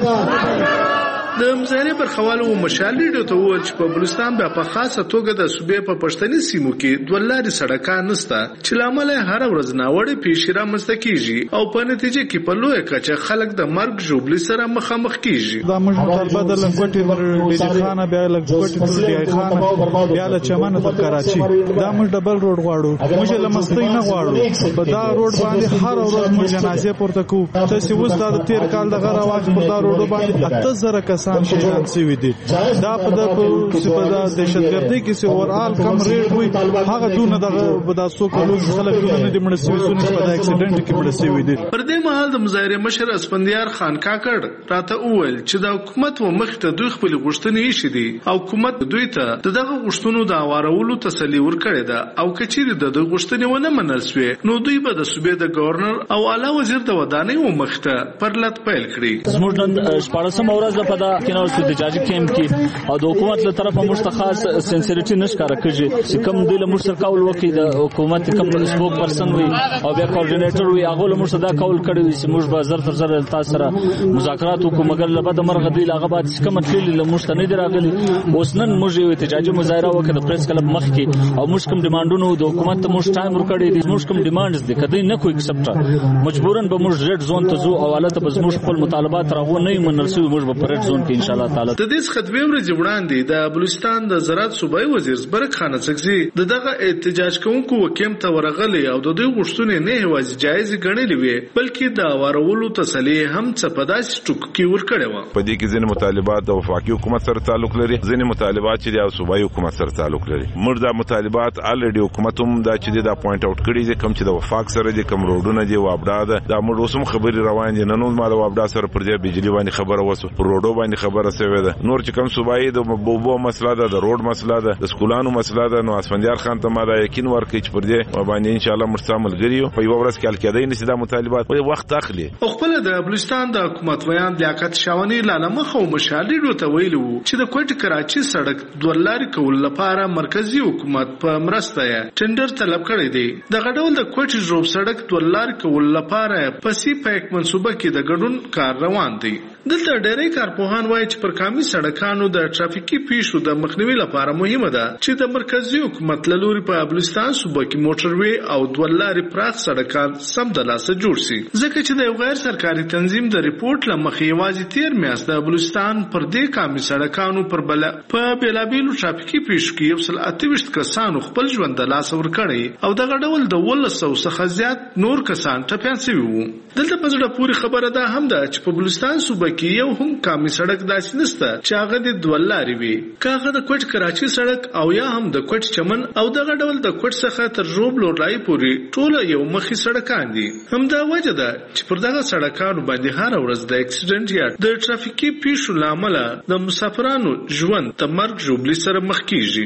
مطالبه د مظاهرې برخوال او مشال ریډیو ته وویل چې په بلوچستان بیا په خاصه توګه د صوبې په پښتني سیمو کې دوه لارې سړکان نشته چې لامل هر ورځ ناوړه پیښې رامنځته کیږي او په نتیجه کې په لویه کچه خلک د مرګ ژوبلې سره مخامخ کیږي.
دا موږ مطالبه د لنګوټي تر ډیډي خانه بیا لنګوټي تر ډیډي خانه بیا له چمن تر کراچي دا موږ ډبل روډ غواړو. موږ لمستۍ نه غواړو. په دا روډ باندې هر ورځ موږ جنازې پورته کوو. چې اوس دا تیر کال دغه رواج په دا روډ باندې اته زره کسان شهید شوي دي. دا په د په د دهشتګردۍ کې چې اورال کم ریټ وي هغه دونه دغه د څو کلو خلک دونه د مړ شوي سونه په د اکسیډنټ کې مړ شوي دي.
پر دې مهال د مظاهرې مشر اسفندیار خان کاکړ راته وویل چې د حکومت و مخ ته دوی خپل غوښتنې ایښې دي او حکومت دوی ته دغه غوښتنو د اوارولو تسلي ورکړې ده او کچېرې د دوی غوښتنې ونه منل شوې نو دوی به د صوبې د گورنر او اعلی وزیر د ودانۍ و مخ ته پرلط پیل کړي.
زموږ نن شپاړسمه ورځ په دا کینول د جاجي کیم کې او د حکومت له طرفه مشتخص سنسریټي نشکاره کړي چې کوم د لمر سر کول وکي د حکومت کوم سپوک پرسن وي او بیا کوارډینیټر وي هغه له مرسته دا کول کړي چې موږ به زر تر زر تاسو سره مذاکرات وکړو مګر له بده مرغه دوی هغه بعد کوم تل له مرسته نه دراغلي. اوس نن موږ یو احتجاجي مظاهره وکړه د پریس کلب مخ کې او موږ کوم ډیمانډونو د حکومت ته موږ ټایم ورکړی دي. موږ کوم ډیمانډز دي کدی نه کوي ایکسپټ مجبورن به موږ ریډ زون ته زو او حالت به موږ خپل مطالبات راغو نه منل شوی موږ به پرېټ زون کې ان شاء الله تعالی.
د دې خطبه ورځ وړاندې د بلوچستان د زراعت صوبایي وزیر زبرک خان څکزي د دغه احتجاج کوونکو وکیم ته ورغلي او د دوی غوښتنې نه هوازي جایز ګڼلې وي بلکې د وارولو تسلي هم څه په داسې ټوک کې ورکړې و.
په دې کې ځینې مطالبات د وفاقي حکومت سره تعلق لري ځینې مطالبات چې د صوبایي حکومت سره تعلق لري. موږ دا مطالبات الریډي حکومت هم دا چې دا پوینټ اوټ کړی دي کوم چې د وفاق سره دي کوم روډونه دي وابډا ده دا موږ اوسم خبري روان دي نن ما د وابډا سره پر دې بجلی باندې خبره وسو پر روډو باندې خبره سوي ده. نور چې کوم صوبایي د بوبو مسله ده د روډ مسله ده د سکولانو مسله ده نو اسفندیار خان ته ما دا یقین ورکړي چې پر دې باندې ان شاء الله مرسامل غریو په یو ورځ کې الکدای نشي دا مطالبات په وخت اخلي.
خپل د بلوچستان د حکومت ویان لیاقت شاونی لاله مخه مشالې ورته ویلو چې د کوټ کراچي سړک دولاري کول لپاره مرکزی حکومت په مرسته ټندر طلب کړی دی. د غډول د کوټ جوړ سړک دولاري کول لپاره پسې په یک منصوبه کې د ګډون کار روان دی. دلته ډېری کارپوهان وایي چې پر کامي سړکانو د ټرافیکي پیښو د مخنیوي لپاره مهمه ده چې د مرکزی حکومت له لوري په بلوچستان صوبه کې موټروي او دوه لارې پراخ سړکان سم د لاسه جوړ شي ځکه چې د یو غیر سرکاري تنظیم د ریپورت له مخې یوازې تیر میاشت د بلوچستان پر دې کامي سړکانو پر بل په بیلابیلو ټرافیکي پیښو کې یو سل اته ویشت کسانو خپل ژوند د لاسه ورکړی او دغه ډول د ولس سو څخه زیات نور کسان ټپيان شوي وو. دلته په زړه پورې خبره ده هم ده چې په بلوچستان صوبه کې یو هم کامي سړک داسې نشته چې هغه د دوه لارې وي کاغه د کوټ کراچي سړک او یا هم د کوټ چمن او دغه ډول د کوټ څخه تر روب لوړای پورې ټول یو مخي سړکان دي. همدا وجه ده چې پر دغه سړکانو باندې هر ورځ د اکسیډنټ یا د ټرافیکي پیښو لامل د مسافرانو ژوند د مرګ ژوبلې سره مخ کیږي.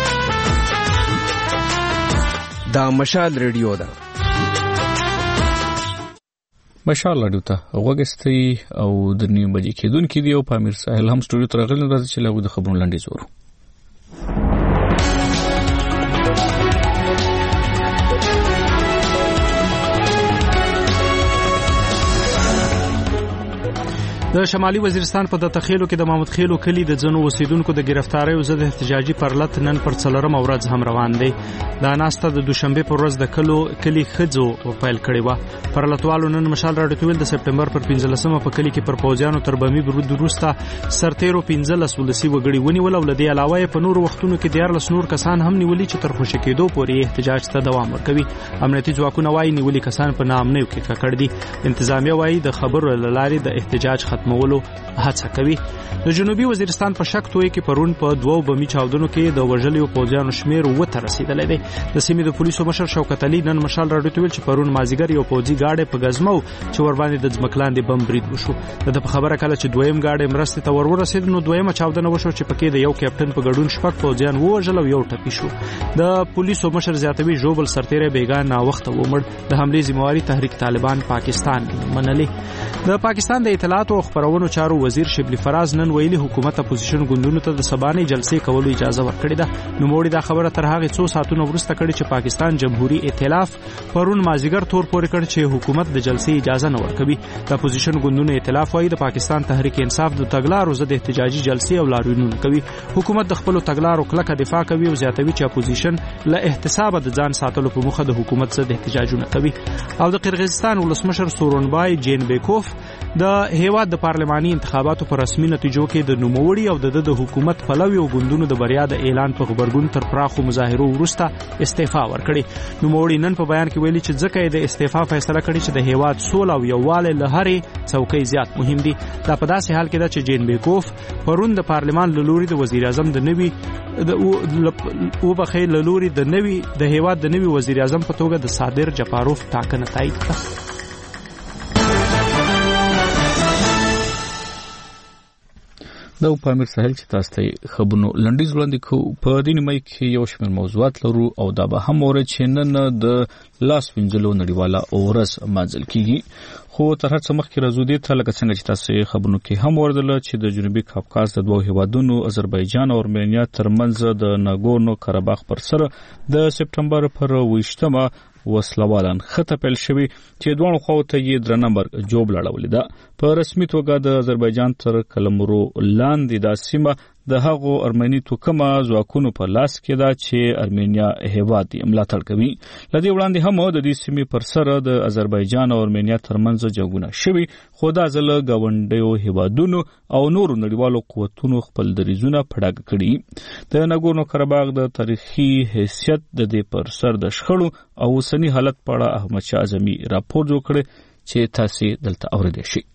دا مشال ریډیو ده
مشال راډیو ته وګستي او د نیو بجې کېدونکې دی او پامیر ساحل هم سټوډیو ته راغلی راځي چې له د خبرونو لنډیز ورو.
د شمالي وزیرستان په دته خېلو کې د محمد خېلو کلی د ځنو اوسیدونکو د گرفتاری او ضد احتجاجي پرلط نن پر څلورم ورځ هم روان دی. دا ناسته د دوشنبه پر ورځ د کلو کلی خځو پیل کړي و. پرلطوالو نن مشال راډیو د سپټمبر پر پنځلسمه په کلی کې پر پوځیانو تر بمي برود وروسته سرتیرو پنځلس ولسی وګړي ونیول او لدی علاوه په نور وختونو کې دیار لس نور کسان هم نیولي چې تر خوشی کېدو پورې احتجاج ته دوام ورکوي. امنیتي ځواکونه وايي نیولي کسان په نامنیو کې ککړ دي. انتظامیه وايي د خبرو لاري د احتجاج ختمولو هڅه کوي. د جنوبي وزیرستان په شک توي کې پرون په دوو بمي چاودنو کې د وژلو پوځیانو شمیر وته رسیدلې دی. د سیمې د پولیسو مشر شوکت علي نن مشال راډیو ته ویل چې پرون مازیګر یو پوځي گاډي په غزمو چې ور باندې د ځمکلاندې بم برید وشو. د په خبره کله چې دویم گاډي مرسته ته ور ورسید نو دویمه چاودنه وشو چې پکې د یو کیپټن په ګډون شپږ پوځیان وژل او یو ټپي شو. د پولیسو مشر زیاتوي جوبل سرتیره بیگان نا وخت ومړ. د حمله ذمہواری تحریک طالبان پاکستان منلې. د پاکستان د اطلاعات او خبرونو چارو وزیر شبلی فراز نن ویلي حکومت اپوزیشن ګوندونو ته د سبانه جلسې کولو اجازه ورکړې ده. نو موړي دا خبره تر هغه څو ساعتونو وروسته کړي چې پاکستان جمهوریت ائتلاف پرون مازیګر تور پورې کړ چې حکومت د جلسې اجازه نه ورکوي. د اپوزیشن ګوندونو ائتلاف وايي د پاکستان تحریک انصاف د تګلارو ضد احتجاجي جلسې او لاریونونه کوي. حکومت د خپل تګلارو کلکه دفاع کوي او زیاتوي چې اپوزیشن له احتساب د ځان ساتلو په مخه د حکومت ضد احتجاجونه کوي. او د قرغیزستان ولسمشر سورونبای جینبیکوف د هیواد د پارلماني انتخاباتو پر رسمي نتیجو کې د نوموړي او د د حکومت پلوي او ګوندونو د بریا د اعلان په خبرګون تر پراخو مظاهرو وروسته استعفا ورکړي. نوموړي نن په بیان کې ویلي چې ځکه یې د استعفا فیصله کړې چې د هیواد سوله او یووالی له هرې څوکۍ زیات مهم دي. دا په داسې حال کې ده چې جین بیکوف پرون د پارلمان له لوري د وزیر اعظم د نوي د او بخې له لوري د نوي د هیواد د نوي وزیر اعظم په توګه د صادر جپاروف ټاکنه تایید کړه. دا پامیر ساحل چې تاسو ته خبرونو لنډیز وړاندې کوو. په دې نیمه کې یو شمېر موضوعات لرو او دا به هم اورئ چې نن د لاس وینځلو نړیواله ورځ مانځل کیږي. خو تر هر څه مخکې راځو دې ته لکه څنګه چې تاسو خبرونو کې هم اوریدل چې د جنوبي کافکاز د دوه هیوادونو آذربایجان او ارمینیا ترمنځ د ناګورنو قرهباغ پر سر د سپټمبر پر ویشتمه وسلوالان خطه پیل شوی چې دوه خواو ته یې درنه مرګ جوب لړولې ده. په رسمي توګه د آذربایجان تر کلمرو لاندې د سیمه د هغو ارمني توکمه ځواکونو په لاس کې ده چې ارمینیا هیواد یې ملاتړ کوي. لدې وړاندې هم د دې سیمې پر سر د آذربایجان او ارمینیا ترمنځ جنګونه شوي خو دا ځل ګاونډیو هیوادونو او نورو نړیوالو قوتونو خپل دریځونه پړاګ کړي. د ناګورنو قرهباغ د تاریخي حیثیت د دې پر سر د شخړو او اوسنی حالت په اړه احمد شاه اعظمي راپور جوړ کړی چې تاسو دلته اوریدئ شئ.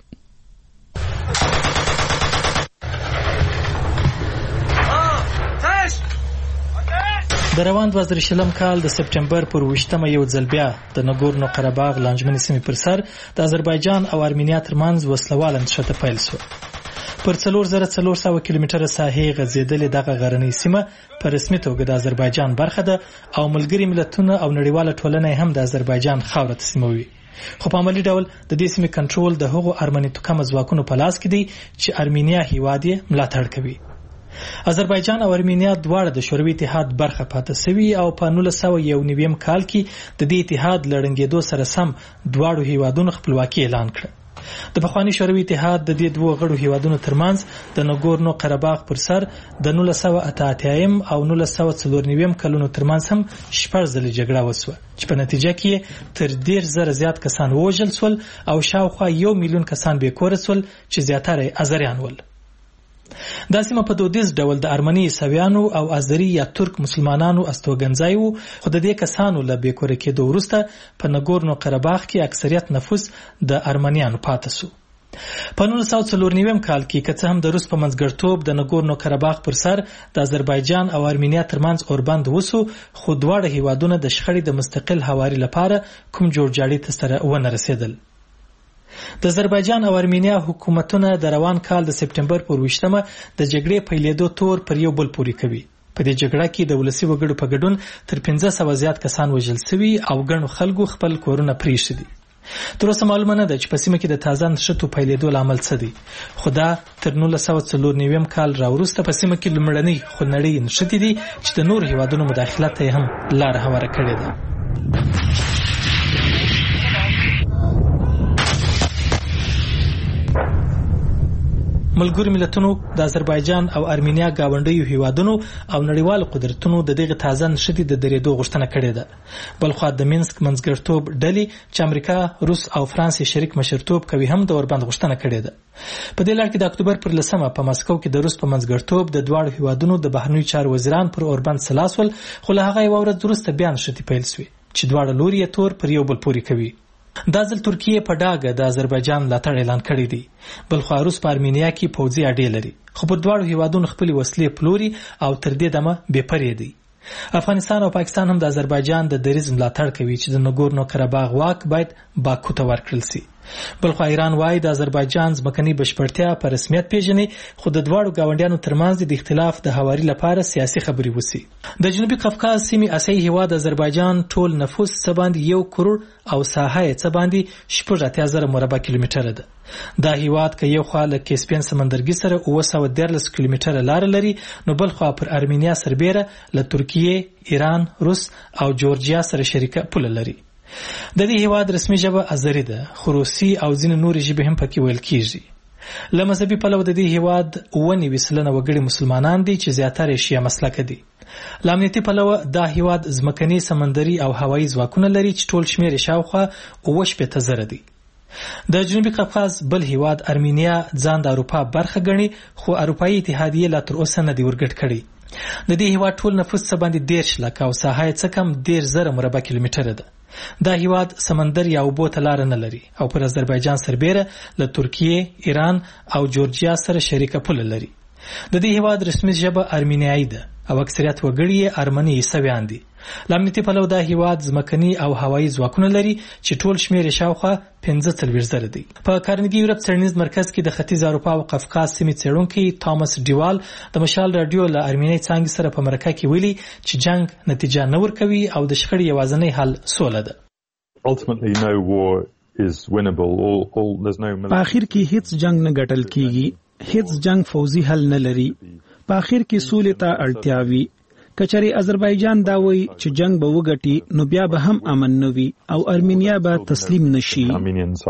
د روان دوه زره شلم کال د سپټمبر پر ویشتمه یو ځل بیا د ناګورنو قرهباغ لانجمنې سیمې پر سر د آذربایجان او ارمینیا ترمنځ وسلواله نښته پیل شو. پر څلور زره څلور سوه کیلومتره ساحې غځېدلې دغه غرنۍ سیمه په رسمي توګه د آذربایجان برخه ده او ملګري ملتونه او نړیواله ټولنه هم د آذربایجان خاوره تسلیموي. خو په عملي ډول د دې سیمې کنټرول د هغو ارمني توکمه ځواکونو په لاس کې دی چې ارمینیا هیواد یې ملاتړ کوي. آذربایجان او ارمینیا دواړه د شوروي اتحاد برخه پاتې شوي او په نولس سوه یو نویم کال کې د دې اتحاد لړنګېدو سره سم دواړو هیوادونو خپلواکي اعلان کړه. د پخواني شوروي اتحاد د دې دوه غړو هیوادونو ترمنځ د ناګورنو قرهباغ پر سر د نولس سوه اته اتیایم او نولس سوه څلور نویم کلونو ترمنځ هم شپږ ځلې جګړه وسوه چې په نتیجه کې تر دېرش زره زیات کسان ووژل سول او شاوخوا یو میلیون کسان بېکوره سول چې زیاتره یې آذریان ول. دا سیمه په دودیز ډول د ارمني عیسویانو او آذري یا ترک مسلمانانو استوګنځای وو خو د دې کسانو له بېکوره کېدو وروسته په ناګورنو قرهباغ کې اکثریت نفوس د ارمنیانو پاتې سو. په نولس سوه څلور نویم کال کې که څه هم د روس په منځګړیتوب د ناګورنو قرهباغ پر سر د آذربایجان او ارمینیا ترمنځ اوربند وسو خو دواړه هیوادونه د شخړې د مستقل هواري لپاره کوم جوړجاړي ته سره ونه رسېدل. د آذربایجان او ارمینیا حکومتونه د روان کال د سپټمبر پر ویشتمه د جګړې پیلېدو تور پر یو بل پورې کوي. په دې جګړه کې د ولسي وګړو په ګډون تر پنځه سوه زیات کسان وژل شوي او ګڼو خلکو خپل کورونه پرېښي دي. تر اوسه معلومه نه ده چې په سیمه کې د تازه نښتو پیلېدو لامل څه دی، خو دا تر نولس سوه څلور نوي کال راوروسته په سیمه کې لومړنۍ خونړۍ نښتې دي چې د نورو هیوادونو مداخلت ته هم لار هواره کړې ده. ملګرو ملتونو د آذربایجان او ارمینیا گاونډیو هیوادونو او نړیوالو قدرتونو د دغه تازه نښتې د درېدو غوښتنه کړې ده. بلخوا د مینسک منځګړیتوب ډلې چې امریکا، روس او فرانس شریک مشرتوب کوي هم د وربند غوښتنه کړې ده. په دې لړ کې د اکتوبر پر لسمه په مسکو کې د روس په منځګړیتوب د دواړو هیوادونو د بهرنیو چارو وزیران پر اوربند سلاس ول، خو له هغه یوه ورځ وروسته بیا نښتې پیل شوې چې دواړه لوري یې تور پر یو بل پورې کوي. دا ځل ترکیه په ډاګه د آذربایجان ملاتړ اعلان کړی دی. بلخوا روس په ارمینیا کې پوځي اډې لري، خو پر دواړو هیوادونو خپلې وسلې پلوري او تر دې دمه بې پرې دی. افغانستان او پاکستان هم د آذربایجان د دریځ ملاتړ کوي چې د نګورنو قرهباغ واک باید باکو ته ورکړل شي. بلخوا ایران وايي د آذربایجان ځمکني بشپړتیا په رسمیت پیژني، خو د دواړو گاونډیانو ترمنځ د اختلاف د هواري لپاره سیاسي خبرې وسی. د جنوبي قفقاز سیمې اسیایي هیواد آذربایجان ټول نفوس څه باندې یو کروڑ او ساحه یې څه باندې شپږ اتیا زره مربع کیلومتره ده. دا هیواد که یو خوا له کیسپین سمندرګي سره اوه سوه دیارلس کیلومتره لار لري، نو بل خوا پر ارمینیا سربیره له ترکیه، ایران، روس او جورجیا سره شریکه پوله لري. د دې هیواد رسمي ژبه ازری ده، خو روسي او ځینې نورې ژبې هم پکې ویل کیږي. له مذهبي پلوه د دې هیواد اووه نوي سلنه وګړي مسلمانان دي چې زیاتره یې شیعه مسلکه دي. له امنیتي پلوه دا هیواد ځمکني، سمندري او هوایي ځواکونه لري چې ټول شمېر یې شاوخوا اووه شپېته زره دی. د جنوبي قفقاز بل هیواد ارمینیا ځان د اروپا برخه ګڼي، خو اروپایي اتحادیه لا تر اوسه نه دی ورګډ کړی. د دې هیواد ټول نفوس څه باندې دېرش لکه او ساحه یې څه کم دېرش زره مربع کیلومتره ده. دا هیواد سمندر یا اوبو ته لار نه لري او پر آذربایجان سربیره له ترکیه، ایران او جورجیا سره شریکه پوله لري. د دې هیواد رسمي ژبه ارمینیایي ده او اکثریت وګړي یې ارمني عیسویان دي. له امنیتي پلوه دا هیواد ځمکني او هوایي ځواکونه لري چې ټول شمېر یې شاوخوا پنځه څلوېښت زره دی. په کارنګي یورپ څېړنیز مرکز کې د ختیځ اروپا او قفقاز سیمې څېړونکی تامس ډیوال د مشال راډیو له ارمینۍ څانګې سره په مرکه کې ویلي چې جنگ نتیجه نه ورکوي او د شخړې یوازینی حل سوله ده.
په اخر کې هیڅ جنگ نه ګټل کیږي، هیڅ جنگ فوزي حل نه لري. په اخر کې سولې ته اړتیا وي. کچری آذربایجان دا وایي چې جنگ به وګټي، نو بیا به هم امن نه وي او ارمینیا به تسلیم نشي.
د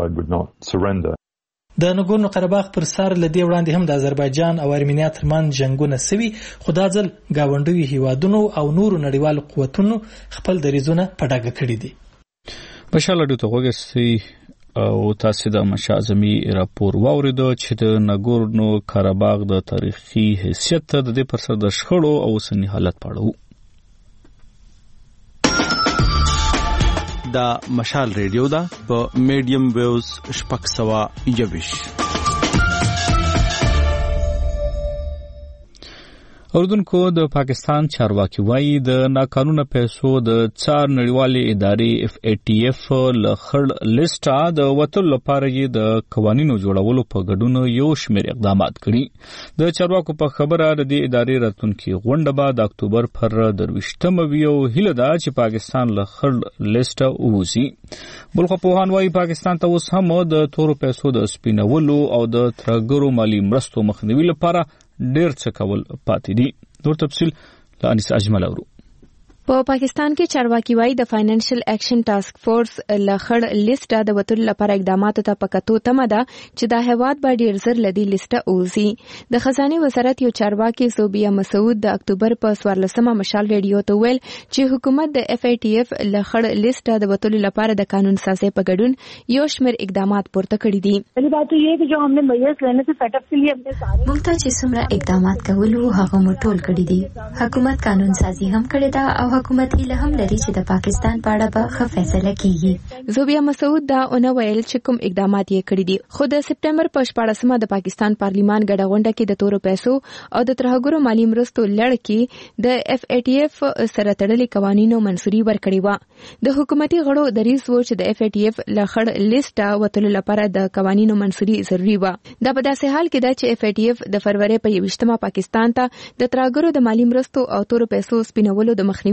نګورنو قرهباغ پر سر لدی وړاندې هم د آذربایجان او ارمینیا ترمن جنگونه سوي، خو دا ځل گاونډیو هیوادونو او نورو نړیوالو قوتونو خپل دریځونه په ډاګه کړي دي.
بشاله ډوته وګورئ او تاسو د مشاعظمي راپور واوریدو چې د نګورنو قرهباغ د تاریخي حیثیت د دې پر سر د شخړو او سنی حالت پاړو.
دا مشال ریډیو دا په میډیم ویوز شپږ سوه یوویش.
اردوونکو د پاکستان چارواکي وایي د ناقانونه پیسو د څار نړیوالې ادارې اف ای ټي اف له خړ لیسټه د وتلو لپاره یې د قوانینو جوړولو په ګډون یو شمېر اقدامات کړي. د چارواکو په خبره د دې ادارې راتلونکي غونډه به د اکتوبر پر درویشتمه وي او هیله ده چې پاکستان له خړ لیسټه ووځي. بلخوا پوهان وایي پاکستان ته اوس هم د تورو پیسو د سپینولو او د ترهګرو مالي مرستو مخنیوي لپاره ډېر څه کول پاتې دي. نور تفصیل له انیس اجمل اورو.
په پاکستان کې چارواکي وایي د فاینانشل اکشن ټاسک فورس له خړ لیسټه د وتلو لپاره اقداماتو ته پکاتو تمه ده چې دا هیواد به ډیر زر لدی لیسټه اوزي. د خزانه وزارت یو چارواکي زوبیا مسعود د اکتوبر په څوارلسمه مشال ریډیو ته ویل چې حکومت د اف ای ټي اف له خړ لیسټه د وتلو لپاره د قانون سازي په ګډون یو شمېر اقدامات پورته کړی دي.
پہلی بات تو یہ ہے کہ جو ہم نے میئرز لینے سے سیٹ اپ کے لیے اپنے سارے
موږ ته چې څومره اقدامات کولو هغه مو ټول کړی دي. حکومت قانون سازي هم کړی دا او حکومت هیله هم لري چې د پاکستان په اړه به ښه فیصله کیږي.
زوبیا مسعود دا اون ویل چې کوم اقدامات یې کړی دي. خو د سپټمبر په شپاړسمه د پاکستان پارلیمان غړ غونډه کې د تورو پیسو او د ترهګرو مالی مرستو لړ کې د اف ای ټي اف سره تړلي قوانینو منسوري ورکړې و. د حکومتي غړو دریځ و چې د اف ای ټي اف له خړ لیسټه وتلو لپاره د قوانینو منسوري ضروري و. دا په داسې حال کې ده چې اف ای ټي اف د فروری په یوویشتمه پاکستان ته د ترهګرو د مالی مرستو او تورو پیسو سپینولو د مخنیوي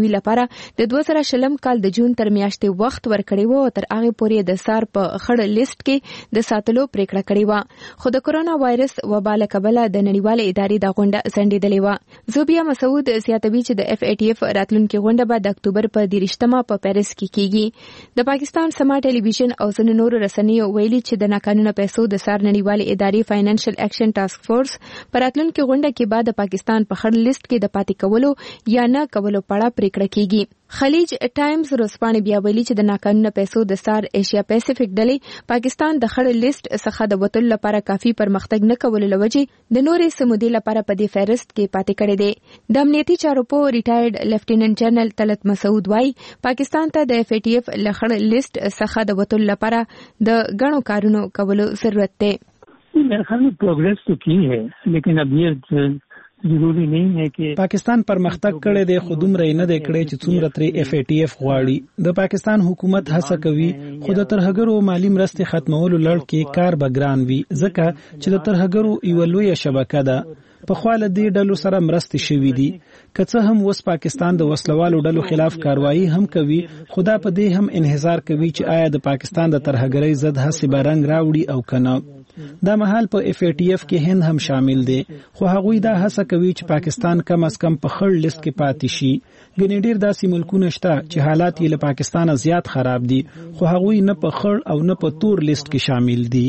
مخنیوي لپاره د دوه زره شلم کال د جون تر میاشتې وخت ورکړی و او تر هغه پورې د سار په خړ لیست کې د ساتلو پریکړه کړې و. خو د کورونا وایرس وبا له کبله د نړیوالې ادارې د غونډه ځنډېدلې و. زوبیا مسعود زیاتوي چې د اف ای ټي اف راتلونکي غونډه به د اکتوبر په دیرشتمه په پیرس کې کیږي. د پاکستان سما ټلویزیون او ځینو نورو رسنیو ویلي چې د ناقانونه پیسو د سار نړیوالې ادارې فاینانشل اکشن ټاسک فورس پر راتلونکي غونډه کې بعد د پاکستان په خړ لیست کې د پاتې کولو یا نه کولو په اړه پریکړه کیږي. خلیج ټایمز روسپانې بیا ویلي چې د ناقانونه پیسو د سار ایشیا پیسفیک ډلې پاکستان د خړ لیست څخه د وتلو لپاره کافي پرمختګ نه کولو لوجې د نورې سمودې لپاره په دې فهرست کې پاتې کړی دی. د امنیتي چارو په ریټایرډ لیفټیننټ جنرال طلعت مسعود وايي پاکستان ته د اف ای ټي اف له خړ لیست څخه د وتلو لپاره د غنو کارونو کولو ضرورت دی.
मेरे ख्याल में प्रोग्रेस तो की है लेकिन अब ये ضروري نه ہے چې
پاکستان پرمختګ کړي دی خو دومره نه دی کړي چې څومره ترې اف ای ټي اف غواړي. د پاکستان حکومت هڅه کوي خو د ترهګرو مالی مرستې ختمولو لړ کې کار بګران وي ځکه چې د ترهګرو یو لوی شبکه ده. په خواله دې ډلو سره مرستې شوې دي. که څه هم وس پاکستان د وسلوالو ډلو خلاف کاروایی هم کوي خدا په دې هم انحصار کوي چې آیا د پاکستان د ترهګرۍ ضد هڅې به رنګ راوړي او کنه. دا مهال په اف ای ټي اف کې هند هم شامل دي خو هغوی دا هڅه کوي چې پاکستان کم از کم په خړ لیست کې پاتې شي. ګنې ډیر داسې ملکونه شته چې حالات یې له پاکستان زیات خراب دي خو هغوی نه په خړ او نه په تور لیست کې شامل دي.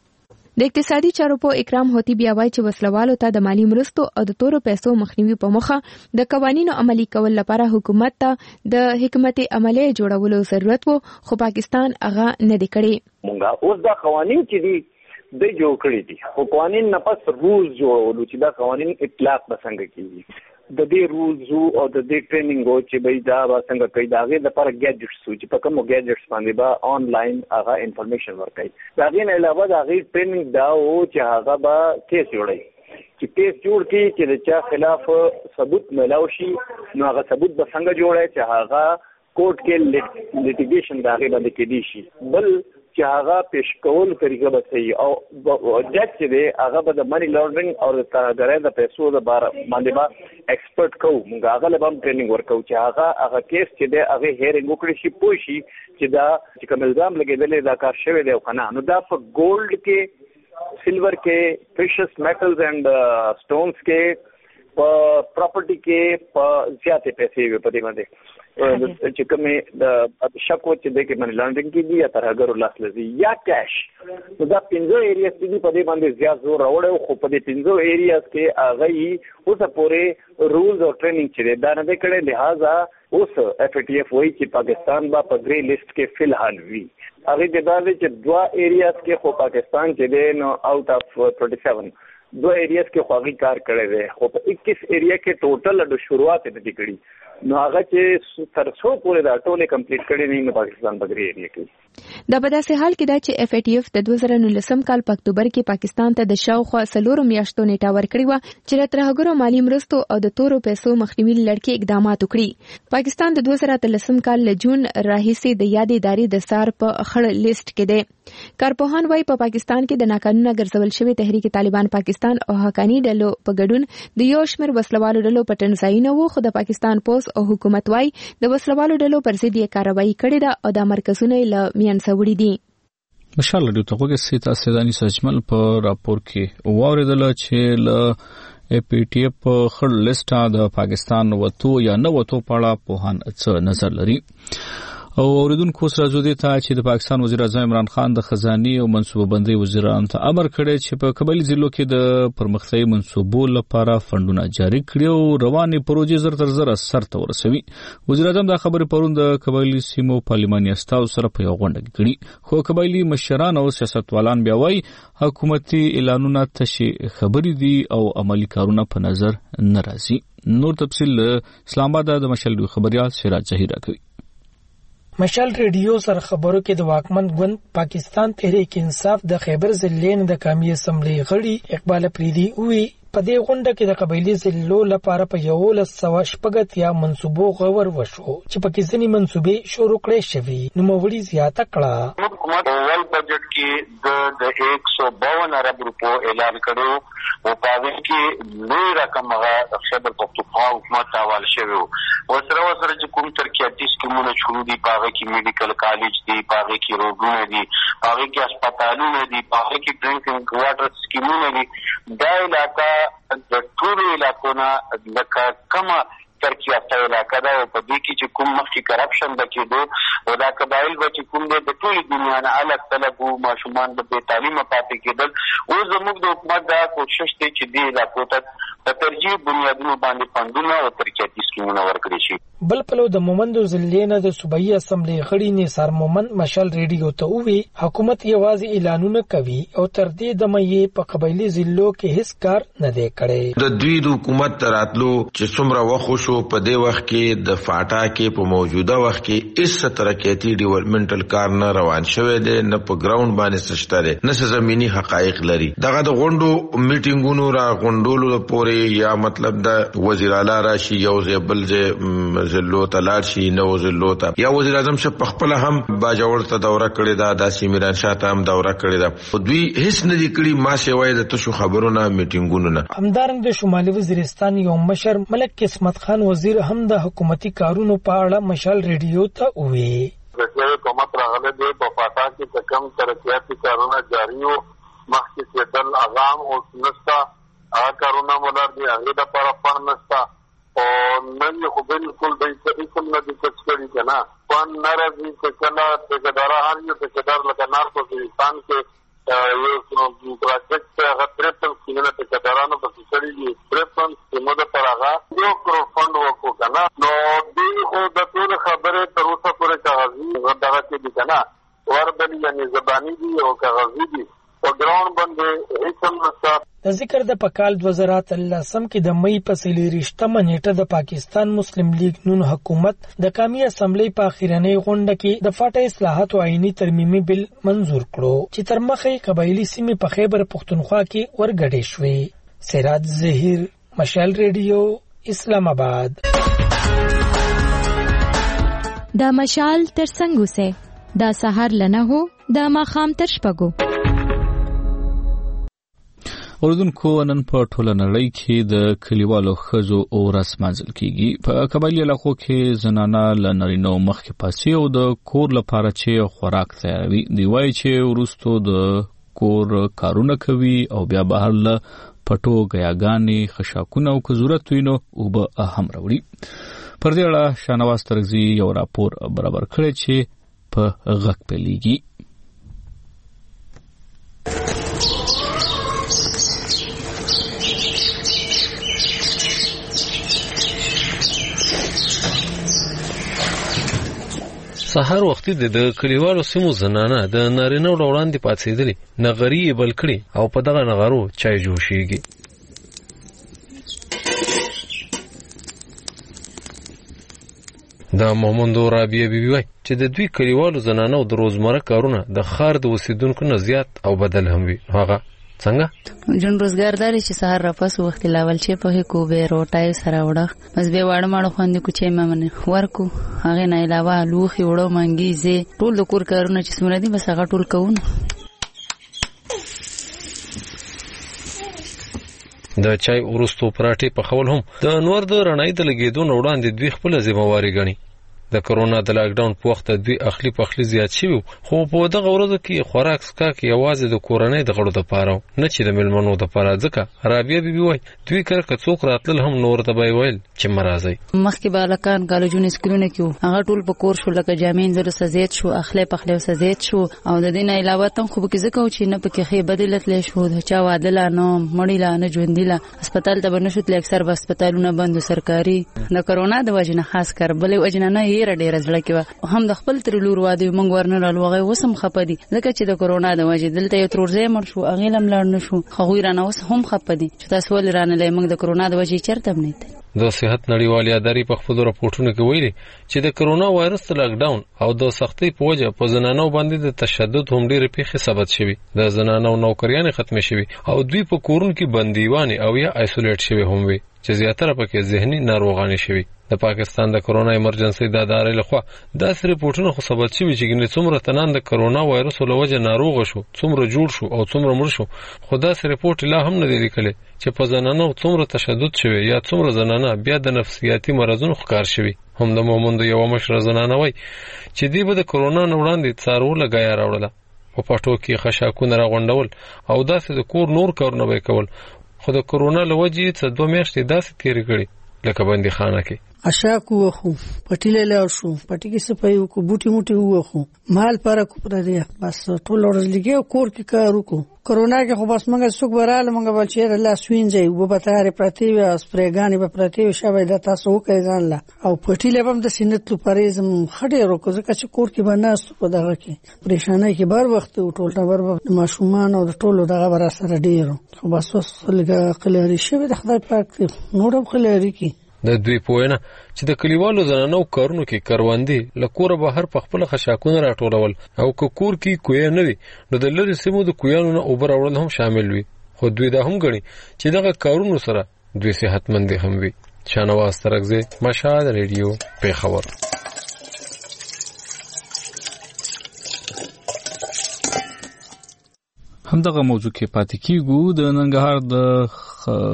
د اقتصادي چارو په اکرام هوتی بیا وایي چې وسلوالو ته د مالی مرستو او د تورو پیسو مخنیوي په مخه د قوانینو عملی کول لپاره حکومت ته د حکمت عملی جوړولو ضرورت وو خو پاکستان هغه نه دی کړی.
مونږه اوس دا قوانین چې دي د جوړ کړی دي خو قوانین نه پس رولز جوړولو چې دا قوانین اطلاق به څنګه کیږي د دې رولز او د دې ټریننګ او چې به دا به څنګه کوي دا غي د پر ګیجټس چې په کوم ګیجټس باندې به آنلاین هغه انفارمیشن ورکړي. دا غي نه علاوه دا غي ټریننګ دا او چې هغه به کیس جوړي چې کیس جوړ کی چې د چا خلاف ثبوت ملاو شي نو هغه ثبوت به څنګه جوړي چې هغه کورټ کې لیټیګیشن دا غي باندې کېدی شي. بل چې هغه پیش کول طریقه به صحیح او جج چې دی هغه به د منی لانډرینګ او د ترهګرۍ د پیسو د بار باندې به ایکسپرت کو موږ هغه له هم ټریننګ ورکو چې هغه هغه کیس چې دی هغه هیرینګ وکړي شي پوه شي چې دا چې کوم الزام لګېدلی دا کار شوی دی او که نه نو دا په ګولډ کې سلور کې پریشس میټلز اینډ سټونز کې په پراپرټي کې په زیاتې پیسې وي په دې باندې چې کومې د شک و چې د کې منی لانډرینګ کې دي یا ترهګرو لاس لذي یا کیش نو دا پنځه ایریاز دي په دې باندې زیات زور راوړی خو په دې پنځه ایریاز کې هغه یې اوسه پورې رولز او ټریننګ چې دا نه دی کړی لہذا اوس اف ای ټي اف وایي چې پاکستان به په ګری لیست کې فی الحال وي. هغې کې دا دی چې دوه ایریاز کې خو پاکستان چې دی نو آؤٹ اف ټوئنټي سیون دو ایریاز کې خواږي کار کړی دی خو په اکیس ایریا کې ټوټل د شروعات نه دي کړي نو هغه چې تر څو پورې دا ټولې کمپلیټ کړي نه نو پاکستان بګري ایریا کې
دا په داسې حال کې دا چې اف ای ټي اف د دوه زره نولسم کال په اکتوبر کې پاکستان ته د شاوخوا څلورو میاشتو نیټه ورکړې وه چې د ترهګرو مالي مرستو او د تورو پیسو مخنیوي لړ کې اقدامات وکړي. پاکستان د دوه زره اتلسم کال له جون راهیسې د یادې ادارې د سار په خړ لیست کې دی. کارپوهان وايي په پاکستان کې د ناقانونه ګرځول شوی تحریک طالبان پاکستان او حقانی ډلو په ګډون د یو شمېر وسلوالو ډلو په ټنځایونه وو خو د پاکستان پولیس او حکومت وايي د وسلوالو ډلو پر ضد یې کاروایی کړې ده او د مرکزونه له میانځه وړي دي.
مشال لري ته وګورئ سیتا سیدانی سجمل په راپور کې واوریدل چې ل اف پی ټي اف خړ لیست د پاکستان وته یا نه وته پاړه په هان څه نظر لري او اوریدونکو سره زودي ته چې د پاکستان وزیر اعظم عمران خان د خزاني او منصوبه بندي وزیرانو ته امر کړی چې په قبایلی ضلعو کې د پرمختیايي منصوبو لپاره فندونه جاری کړي او رواني پروژې زر تر زر سر ته ورسوي. وزیر اعظم دا خبره پرون د قبایلی سیمو پارلماني استاو سره په یو غونډه کې کړي خو قبایلی مشران او سیاستوالان بیا وايي حکومتي اعلانونه تشي خبرې دي او عملی کارونه په نظر نه راځي. نور تفصیل اسلام آباد د مشال خبريال سراج زهیره کوي.
مشال ریډیو سره خبرو کې د واکمن ګوند پاکستان تحریک انصاف د خیبر ضلع د قومي اسمبلی غړي اقبال افریدي وی
په دې غونډه کې د قبایلی ضلعو لپاره په یولس سوه شپږ اتیا منصوبو غور وشو چې پکې ځینې منصوبې شروع کړې شوې. نوموړي زیاته کړه
حکومت اول بجټ کې د ایک سو باون ارب روپو اعلان کړو او په هغه کې لوی رقم هغه خیبر پختونخوا حکومت حواله شوی و. وسره وسره چې کوم ترکیاتي سکیمونه شروع دي په هغه کې میډیکل کالج دي، په هغه کې روډونه دي، په هغه کې هسپتالونه دي، په هغه کې ډرینکینګ واټر سکیمونه دي. دا علاقه د ټولو علاقو نه لکه کمه ترکیاته علاقه ده او په دې کې چې کوم مخکې کرپشن د کېدو او دا قبایل به چې کوم دی د ټولې دنیا نه الګ تلګ وو، ماشومان به بې تعلیمه پاتې کېدل. اوس زموږ د حکومت دا کوشش دی چې دې علاقو ته په ترجیح بنیادونو باندې فنډونه او ترکیاتي سکیمونه ورکړي شي.
بل پلو د مومندو ضلع نه د صوبایي اسمبلی غړي نثار مومند مشال ریډیو ته ووی حکومت یوازې اعلانونه کوي او تر دې دمه یې په قبایلی ضلعو کې هیڅ کار نه دی کړی.
د دوی د حکومت راتلو چې څومره وخت شو په دې وخت کې د فاټا کې په موجوده وخت کې هیڅ ترقیاتي ډیولپمنټل کار نه روان شوی دی، نه په ګراوند باندې سشته دی، نه زمینی حقایق لري. دغه د غونډو میټینګونو را غونډولو پورې یا مطلب د وزیر اعلی راشي یو ځای بل ځای ضلعو ته لاړ شي، نو ضلعو ته یا وزیر اعظم شه په خپل هم باجوړ ته دوره کړې ده، داسې میران شاه ته هم دوره کړې ده. دوی هیڅ نه دي کړي ما سوای د تشو خبرونه میټینګونو نه.
همدارنګه د شمالي وزیرستان یو مشر ملک قسمت خان وزیر هم د حکومتي کارونو په اړه مشال ریډیو ته وویل
د حکومت راغله دی په فاټا کې کم ترقیاتي کارونه جاری وو، مخکې کېدل اغام او نستا هغه کارونه مولر دي، هغه د لپاره فن نستا او نن خو بالکل د هیڅ نه دي کچکړي کنه فن ناراضي کله ټیکدار هر یو ټیکدار لکه نار په افغانستان کې یو پروجیکټ هغه ټریپل کینه ټیکدارانو په کړي دي ټریپل سیمه د پرغه یو کرو فند وکړو کنه. نو دې خو د ټول خبره تر اوسه پورې کاغذي غدغه کې دي کنه وربل یعنی زبانی دي او کاغذي دي او ګراوند باندې هیڅ نه.
د ذکر د پکال دوه زره اتلسم کې د مئی په څلېرویشتمه نیټه د پاکستان مسلم لیگ نون حکومت د قومي اسمبلی په اخیرنۍ غونډه کې د فاټا اصلاحات او آئینی ترمیمي بل منظور کړو چې تر مخې قبایلی سیمې په خیبر پختونخوا کې ورګډې شوې. سراج ظهیر، مشال ریډیو، اسلام آباد.
دا مشال تر څنګه سه دا سحر لنه هو دا ماخام تر شپږو.
اوردونکو نن په ټوله نړۍ کې د کلیوالو ښځو ورځ لمانځل کیږي. په قبایلی علاقو کې زنانه له نارینهو مخکې پاڅي او د کور لپاره چې خوراک تیاروي. دوی وایي چې وروستو د کور کارونه کوي او بیا بهر له پټو ګیاګانې خشاکونه او که ضرورت وي نو اوبه هم راوړي. پر دې اړه شاهنواز ترغزي یو راپور برابر کړی چې په غږ پیلیږي.
سحر وختي د کلیوالو سیمو زنانه د نارینه وړاندې پاتېدلې نغري بل کړي او په دغه نغرو چای جوشيږي. دا مومندو رابعه بیبي وای چې د دوی کلیوالو زنانه د روزمره کارونه د خار د اوسیدونکو نه زیات او بدل هم وي. هغه څنګه
جون روزګار داري چې سحر را پس وخت لاول چې په کو به روټای سره وړه بس به واړه ماړه خوندې کو چې ممنه ورکو هغه نه علاوه لوخي وړو منګي زه ټول د کور کارونه چې سمره دي بس هغه ټول کوون.
د چای ورستو پراټې په خول هم د انور د رڼای د لګیدو وړاندې دوی خپل ذمہواری غني. د کرونا د لاک ډاون په وخت دوی اخلي پخلي زیات شوی خو په دغه ورځو کې خوراک سکا کې یوازې د کورنۍ د غړو لپاره نه چې د ملمنو لپاره ځکه رابعه بیبي وای دوی کړه کڅوک راتل هم نور ته بای ویل چې مرزي
مخکې بالکان کالجونه سکولونه کې هغه ټول په کور شو لکه جامین زره سزیت شو اخلي پخلي سزیت شو او د دین علاوه تم خو کې ځکه چې نه پکې خې بدلت لې شو د چا وادل نه مړی لا نه ژوندیلا هسپتال ته بنشت ل اکثر هسپتالونه بند سرکاري د کرونا د وجنه خاص کر بلې وجنه نه ډیره ډیره زړه کې هم د خپل تر لور واده مونږ ورنه لوغه وسم خپدي ځکه چې د کورونا د وجې دلته یو ترورځي مړ شو اغه لم لاړ نشو خو رانه اوس هم خپدي چې تاسو ول رانه لې مونږ د کورونا د وجې چرته نه
د صحت نړیوالې ادارې په خپل راپورټونو کې ویلي چې د کورونا وایرس لاک ډاون او د سختۍ په وجه په زنانو باندې د تشدد هم ډېر پیښې ثبت شوي د زنانو نوکریان ختم شوي او دوی په کورونو کې بندیوانې او یا آیسولیټ شوي هم وي چې زیاتره پکې ذهني ناروغان شوي د پاکستان د کورونا ایمرجنسي د ادارې لخوا داسې ریپورتونه خو ثبت شوي چې ګنې څومره تنان د کورونا وایرس له وجه ناروغ شو څومره جوړ شو او څومره مړ شو خو داسې ریپورت لا هم نه دی لیکلی چې په زنانو څومره تشدد شوی یا څومره زنانه بیا د نفسیاتي مرضونو ښکار شوي هم د مومندو یو مشره زنانه وای چې دی به د کورونا نه وړاندې څارو لګیا راوړله په پټو کې خشاکونه راغونډول او داسې د کور نور کارونه به کول خو د کورونا له وجې څه دوه میاشتې داسې تېرې کړې لکه بندیخانه کې
اشاکو وخو پټیله لاړ شو پټی کې سپایو کو بوټي موټي وخو مال پر کو پر دی بس ټول ورځ لګي کور کې کار وکړو کورونا کې خو بس موږ څوک براله موږ بل چیرې لا سوینځي و به تاره پرتی و سپریګانی به پرتی و شوی د تاسو کوي ځان لا او پټیله هم د سینت لپاره زم خډې روکو ځکه چې کور کې بناست په دغه کې پریشانه کې بار وخت ټول ټبر د ماشومان او د ټولو دغه بر سره ډیرو خو بس وسلګه قلاري شوی د خدای پاک نورم قلاري کې
د دوی پوینه چې د کلیوالو زنانو کارونو کې کروندې لکوره بهر په خپل خشاکونه راټولول او کور کې کوی نه وي نو د لری سیمو د کویانو نه اوبر اورل هم شامل وي خو دوی دا هم غني چې دغه کارونو سره دوی صحتمند هم وي شانواز ترغزه مشهد ریډیو په خبر
همدغه موضوع کې پاتې کیږو د ننګرهار د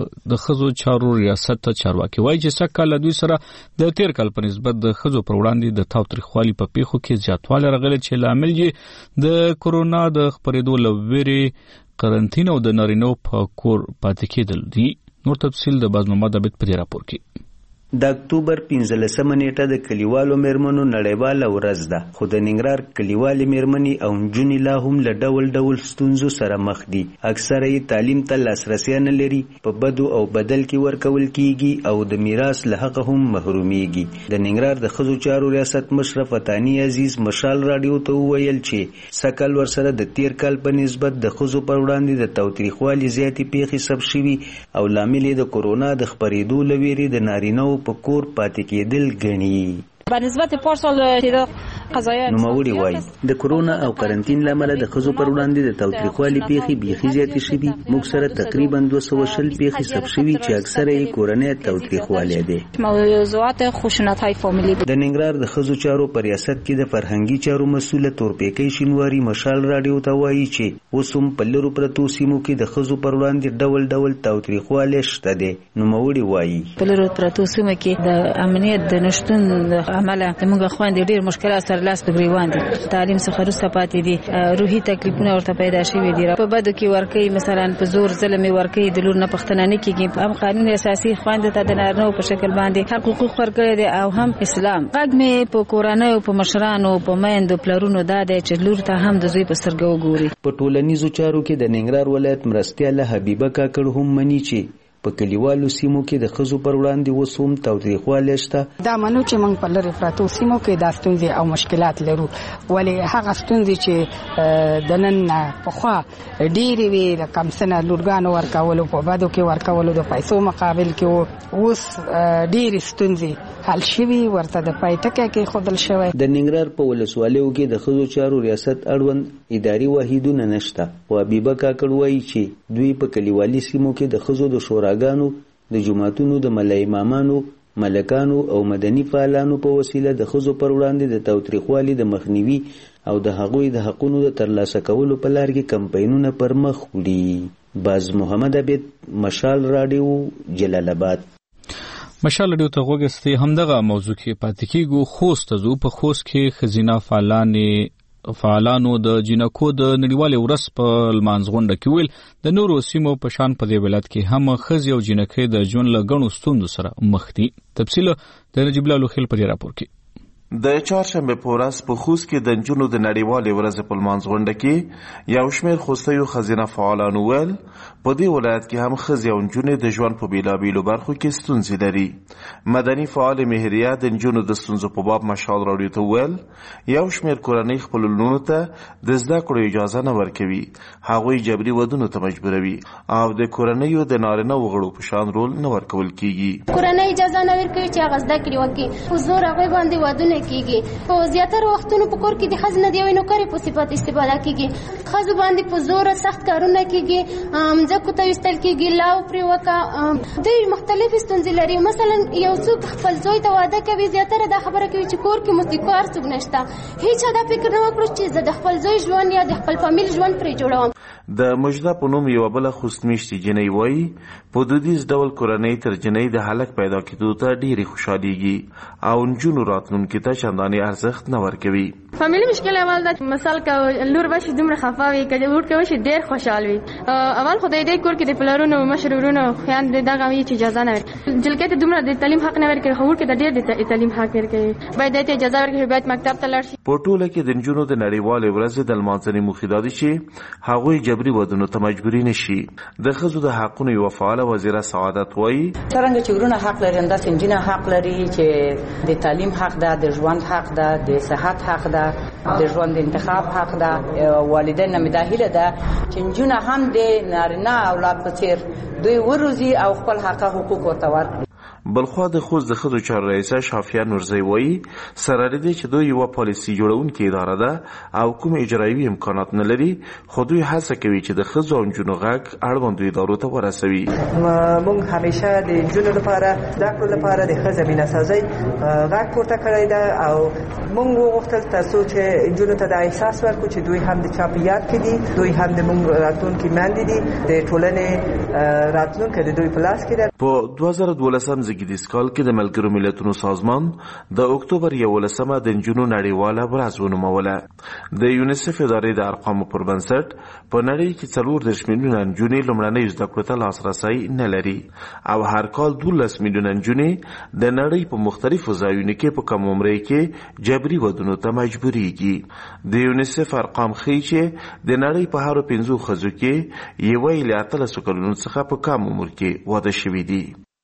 د خزو چارو ریاست ته چارواکي وایي چې سکه دوی سره د تیر کال په نسبت د خزو پر وړاندې د تاوتریخوالي په پیښو کې زیاتوالی راغلی چې لامل یې د کورونا د خپرېدو لويري قرنټین او د نارینو په کور پاتې کېدل دي نور تفصیل د باز محمد عبد په راپور کې
د اکتوبر پنځلسمه نیټه د کلیوالو میرمنو نړیواله ورځ ده خو د ننګرهار کلیوالې میرمنې او نجونې لا هم له ډول ډول ستونزو سره مخ دي اکثره یې تعلیم ته لاسرسی نه لري په بدو او بدل کې ورکول کیږي او د میراث له حقه هم محرومیږي د ننګرهار د ښځو چارو ریاست مشرف فتانی عزیز مشال راډیو ته وویل چې سکل ورسره د تیر کال په نسبت د ښځو پر وړاندې د تاوتریخوالي زیاتې پیښې ثبت شوي او لامل یې د کورونا د خپرېدو له ویرې د نارینهو په کور پاتې کېدل ګڼي
به نسبت پارسال تعداد قضایا
نوموړي وایي د کورونا او قرنټین لامل د ښځو پر وړاندې د تاوتریخوالي پیښې بیخي زیاتې شوي موږ سره تقریبا دوه سوه شل پیښې ثبت شوي چې اکثره یې کورنۍ تاوتریخوالی دی
موضوعات خشونت‌های فامیلی
د ننګرهار د ښځو چارو په ریاست کې د فرهنګي چارو مسؤله تورپیکۍ شینواري مشال راډیو ته وایي چې اوس هم په لرو پرتو سیمو کې د ښځو پر وړاندې ډول ډول تاوتریخوالی شته دی نوموړي وایي
په لرو پرتو سیمو کې د امنیت د نشتون عمله موږ خويندې ډېر مشکلات سره لاس په ګریوان دي تعلیم څخه وروسته پاتې دي روحي تکلیفونه ورته پیدا شوي دي په بدو کې ورکې مثلا په زور ظلم ورکې د لور نه پښتنه نه کیږي هم قانون اساسي خويندې ته د نارینه په شکل باندې حقوق ورکړي دي او هم اسلام غږ مې په کورانه او په مشرانو په میندو پلرونو دا د چې لور ته هم د زوی په سترګو ګوري
په ټولنیزو چارو کې د ننګرهار ولایت مرستیاله حبیبه کاکړ هم مني چې په کلیوالو سیمو کې د ښځو پر وړاندې وسوم تاوتریخوالی شته
دا منو چې موږ په لرې پرتو سیمو کې دا ستونزې او مشکلات لرو ولې هغه ستونزې چې د نن پخوا ډېرې وي د کمسنه لورګانو ورکولو په بدو کې ورکولو د پیسو مقابل کې اوس ډېرې ستونزې حل شوي ورته د پای ټکی کې ښودل شوی
د ننګرهار په ولسوالیو کې د ښځو چارو ریاست اړوند اداري واحدونه نشته خو حبیبه کاکړ وایي چې دوی په کلیوالي سیمو کې د ښځو د شورا ګانو د جماعتونو د ملا امامانو ملکانو او مدني فعالانو په وسیله د ښځو پر وړاندې د تاوتریخوالي د مخنیوي او د هغوی د حقونو د ترلاسه کولو په لار کې کمپاینونه پر مخ وړي باز محمد عبد مشال راډیو جلال آباد
مشال راډیو ته وګورئ همدغه موضوع کې پاتې کیږو خوست ته زو په خوست کې خزینه فعالانې فعالانو د جنکو د نړیوالې ورځ په لمانځ غونډه کې ویل د نورو سیمو په شان په دې ولایت کې هم ښځې او جنکې د ژوند له ګڼو ستونزو سره مخ دي تفصیل د نجیب الله لوخیل په راپور کې
د چهارشنبه په ورځ په خوست کې د نجونو د نړیوالې ورځې په لمانځ غونډه کې یو شمېر خوستیو ښځینه فعالانو ویل په دې ولایت کې هم ښځې او نجونې د ژوند په بېلابېلو برخو کې ستونزې لري. مدني فعال مهریه د نجونو د ستونزو په باب مشال راډیو ته ویل یو شمېر کورنۍ خپلو لوڼو ته د زده کړو اجازه نه ورکوي، هغوی جبري ودونو ته مجبوروي او د کورنیو د نارینه وغړو په شان رول نه ورکول کېږي.
کورنۍ اجازه نه ورکوي چې هغه زده کړې وکړي، په زور هغوی باندې ودونه کیږي. په زیاتره وختونو په کور کې د ښځې نه د یوې نوکرې په صفت استفاده کیږي. ښځو باندې په زور سخت کارونه کیږي، مځکو ته ویستل کیږي، لاو پرې وکړه. دوی مختلفې ستونزې لري. مثلا یو څوک خپل زوی ته واده کوي، زیاتره دا خبره کوي چې کور کې مو د کار څوک نشته. هیچا دا فکر نه وکړو چې زه د خپل زوی ژوند یا د خپل فامیل ژوند پرې جوړوم.
د مجده په نوم یوه بله خوستمیشتې جنۍ وایي په دودیز ډول کورنۍ تر جنۍ د هلک پیدا کېدو ته ډېرې خوشحالېږي او نجونو راتلونکي ته چندانې ارزښت نه ورکوي.
فامیلي مشکل اول دا مثال که لور به شي دومره خفه وي، که ورور که وشي ډېر خوشحال وي. اول خو د دې کور کې د پلرونو مشر ورونو خویندې دغه وي چې اجازه نه ورکوي. جلکې ته دومره د تعلیم حق نه ورکوي، خو ورور کې د ډېر د تعلیم حق ورکوي. باید دې ته اجازه ورکړي، باید مکتب ته لاړ شي.
په ټوله کې د نجونو د نړیوالې ورځې د لمانځنې موخې دا دي چې هغوی جبري ودونو ته مجبوري نه شي. د ښځو د حقونو یوه فعاله وزیره سعادت وایي
څرنګه چې ورونه حق لري همداسې نجونې حق لري چې د تعلیم حق ده، د ژوند حق ده، د صحت حق ده، د ژوند د انتخاب حق ده. والدین نه مې دا هیله ده چې نجونه هم د نارینه اولاد په څېر دوی وروزي او خپل حق حقوق ورته ورکړي.
بلخوا د خوست د ښځو چارو رئیسه شافیه نورزی وایي سره دې چې دوی یوه پالیسي جوړونکې اداره ده او کوم اجرایوي امکانات نه لري، خو دوی هڅه کوي چې د ښځو او نجونو غږ اړوندو ادارو ته ورسوي.
موږ همیشه د نجونو لپاره زده کړو لپاره د ښه زمینه سازۍ غږ پورته کړی ده او موږ وغوښتل تر څو چې نجونو ته دا احساس ورکړو چې دوی هم د چا په یاد کې دي، دوی هم د موږ راتلونکي میندې دي، د ټولنې راتلونکی د دوی په لاس کې ده.
په دوه زره دولسم زیږدیز کال کې د ملګرو ملتونو سازمان د اکتوبر یولسمه د نجونو نړیواله ورځ ونوموله. د یونیسف ادارې د ارقامو پر بنسټ په نړۍ کې څلور دېرش میلیونه نجونې لومړنیو زده کړو ته لاسرسی نه لري او هر کال دولس میلیونه نجونې د نړۍ په مختلفو ځایونو کې په کم عمرۍ کې جبري ودونو ته مجبورېږي. د یونیسف ارقام ښیي چې د نړۍ په هرو پنځو ښځو کې یوه یې له اتلسو کلونو څخه په کم عمر کې واده شوي دي.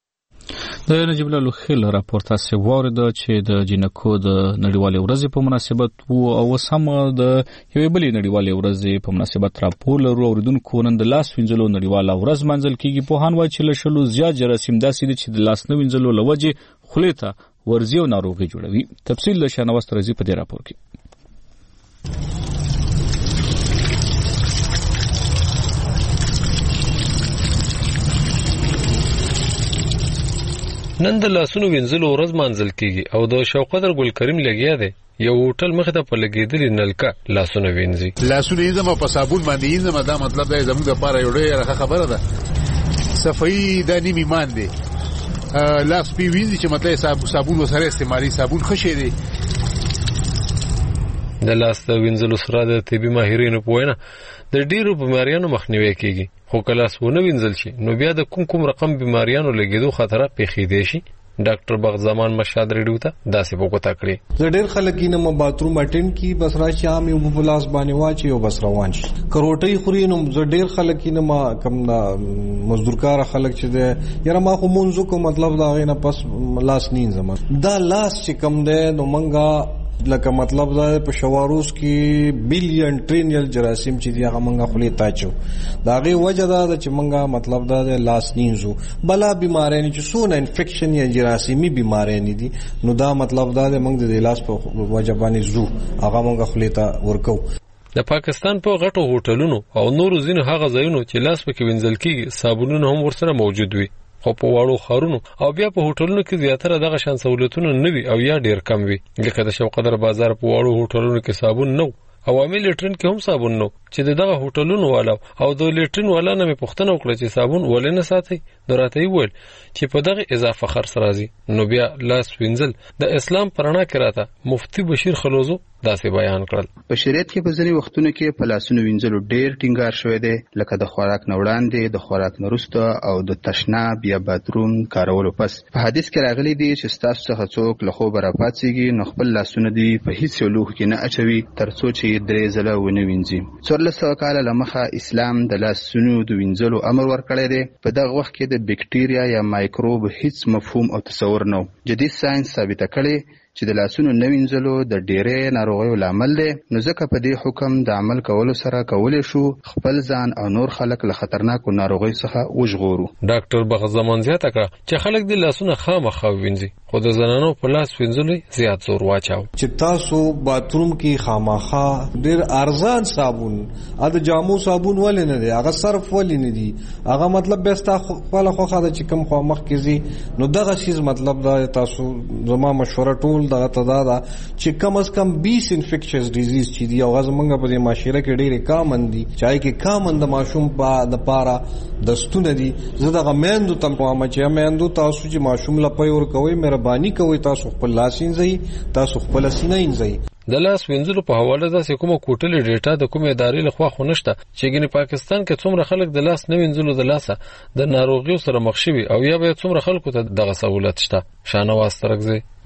د نجیب الله لوخیل راپور تاسو واورید چې د جنکو د نړیوالې ورځې په مناسبت وو او سم د یوې بلې نړیوالې ورځې په مناسبت راپور لرو. اوریدونکو نن د لاس وینځلو نړیواله ورځ منځل کیږي. پوهان وایي چې له شلو زیات جراثیم داسې دي چې د لاس نه وینځلو له وجې خولې ته ورځي او ناروغي جوړوي. تفصیل له شانواز ترزي په دې راپور کې.
نن د لاسونو وینځلو ورځ مانځل کیږي او د شوقدر ګل کریم لګیا دی یو هوټل مخ ته په لګیدلې نلکه لاسونه وینځي.
لاسونه یې زما په صابون باندې یې زما دا مطلب دی زموږ لپاره یو ډېره خبره ده. صفایي د نیمه ایمان دی. لاس پی وینځي چې مطلب صابون وسره استعمالي صابون خشه دی.
د لاس د وینځلو سره د طبي ماهرینو په وینا د ډیرو بیماریانو مخنیوي کیږي، خو کله سونه وینځل شي نو بیا د کوم کوم رقم بیماریانو لګیدو خطر پیښیدې شي. ډاکټر بغزمان مشاد ریډیو ته داسې وګتا کړی.
زه ډېر خلک نه م باتروم اټینډ کی بس راشي عام یو بلاس باندې واچي او بس روان شي. کروټي خوري نو زه ډېر خلک نه ما کم مزدورکار خلک چې ده یاره ما خو مونږ کو مطلب دا غینه پس لاس نین زما دا لاس چې کم ده نو منګه لکه مطلب دا په شواروس کې بیلیون ټریلیون جراثیم چې دی هغه منګه خولې تاچو دا غي وجه دا چې منګه مطلب دا لاس نینزو بلا بیماری نه چې سونه انفیکشن یا جراثیمي بیماری نه دي نو دا مطلب دا منګه د لاس په وجه باندې زو هغه منګه خولې ته ورکو.
د پاکستان په غټو هوټلونو او نورو ځینو هغه ځایونو چې لاس پکې وینځل کیږي صابونونه هم ورسره موجود وي، خو په واړو خارونو او بیا په هوټلونو کې زیاتره دغه شان سہولتونه نه وي او یا ډیر کم وي. لکه د شوقدر بازار په واړو هوټلونو کې صابون نو عوامي لیټرین کې هم صابون نو چې دغه هوټلونو والا او د لیټرین والا نه پوښتنه وکړه چې صابون ولې نه ساتي. دراته ویل چې په دغه اضافه خرڅ راځي نو بیا لاس وینځل د اسلام پرانا کې راته مفتی بشیر خلوزو داسې بیان کړل.
په شریعت کې په ځینې وختونو کې په لاسونو وینځلو ډېر ټینګار شوی دی، لکه د خوراک نه وړاندې، د خوراک نه وروسته او د تشناب یا باتروم کارولو پس. په حدیث کې راغلی دی چې ستاسو څخه څوک له خوبه راپاڅېږي نو خپل لاسونه دې په هیڅ یو لوښي کې نه اچوي تر څو چې درې ځله ونه وینځي. څوارلس سوه کاله له مخه اسلام د لاسونو د وینځلو امر ورکړی دی. په دغه وخت کې د بکټریا یا مایکروب هیڅ مفهوم او تصور نه و. جدید ساينس ثابته کړې چې د لاسونو نه وینځلو د ډېرې ناروغیو لامل دی، نو ځکه په دې حکم د عمل کولو سره کولی شو خپل ځان او نور خلک له خطرناکو ناروغیو څخه وژغورو.
ډاکټر بغزمان زیاته کړه چې خلک د لاسونه خامخا وینځي، خو د زنانو په لاس وینځلو زیات زور واچاو.
چې تاسو باتروم کې خامخا ډېر ارزان صابون ا د جامو صابون ولې نه دی، هغه صرف ولې نه دی، هغه مطلب به تاسو خپل خوخه د چې کوم خو مخ کې زی نو دغه چیز مطلب دا تاسو زما مشوره ټول دغه تدا دا چې کم از کم بیس انفیکشس ډیزیز چې دی او غزمنګ په دې معاشره کې ډېرې کامن دي، چای کې کامن د ماشوم په د پاره د ستونه دي. زه دغه میندو تم کوم چې میندو تاسو چې ماشوم لپاره ور کوي مهرباني کوي تاسو خپل لاس وینځئ، تاسو خپل سینه وینځئ.
د لاس وینځلو په حواله داسې کومه کوټلې ډیټا د کومې ادارې لخوا خو نشته چې ګینه پاکستان کې څومره خلک د لاس نه وینځلو د لاسه د ناروغیو سره مخ شوي او یا به څومره خلکو ته دغه سہولت شته. شانواز ترکزی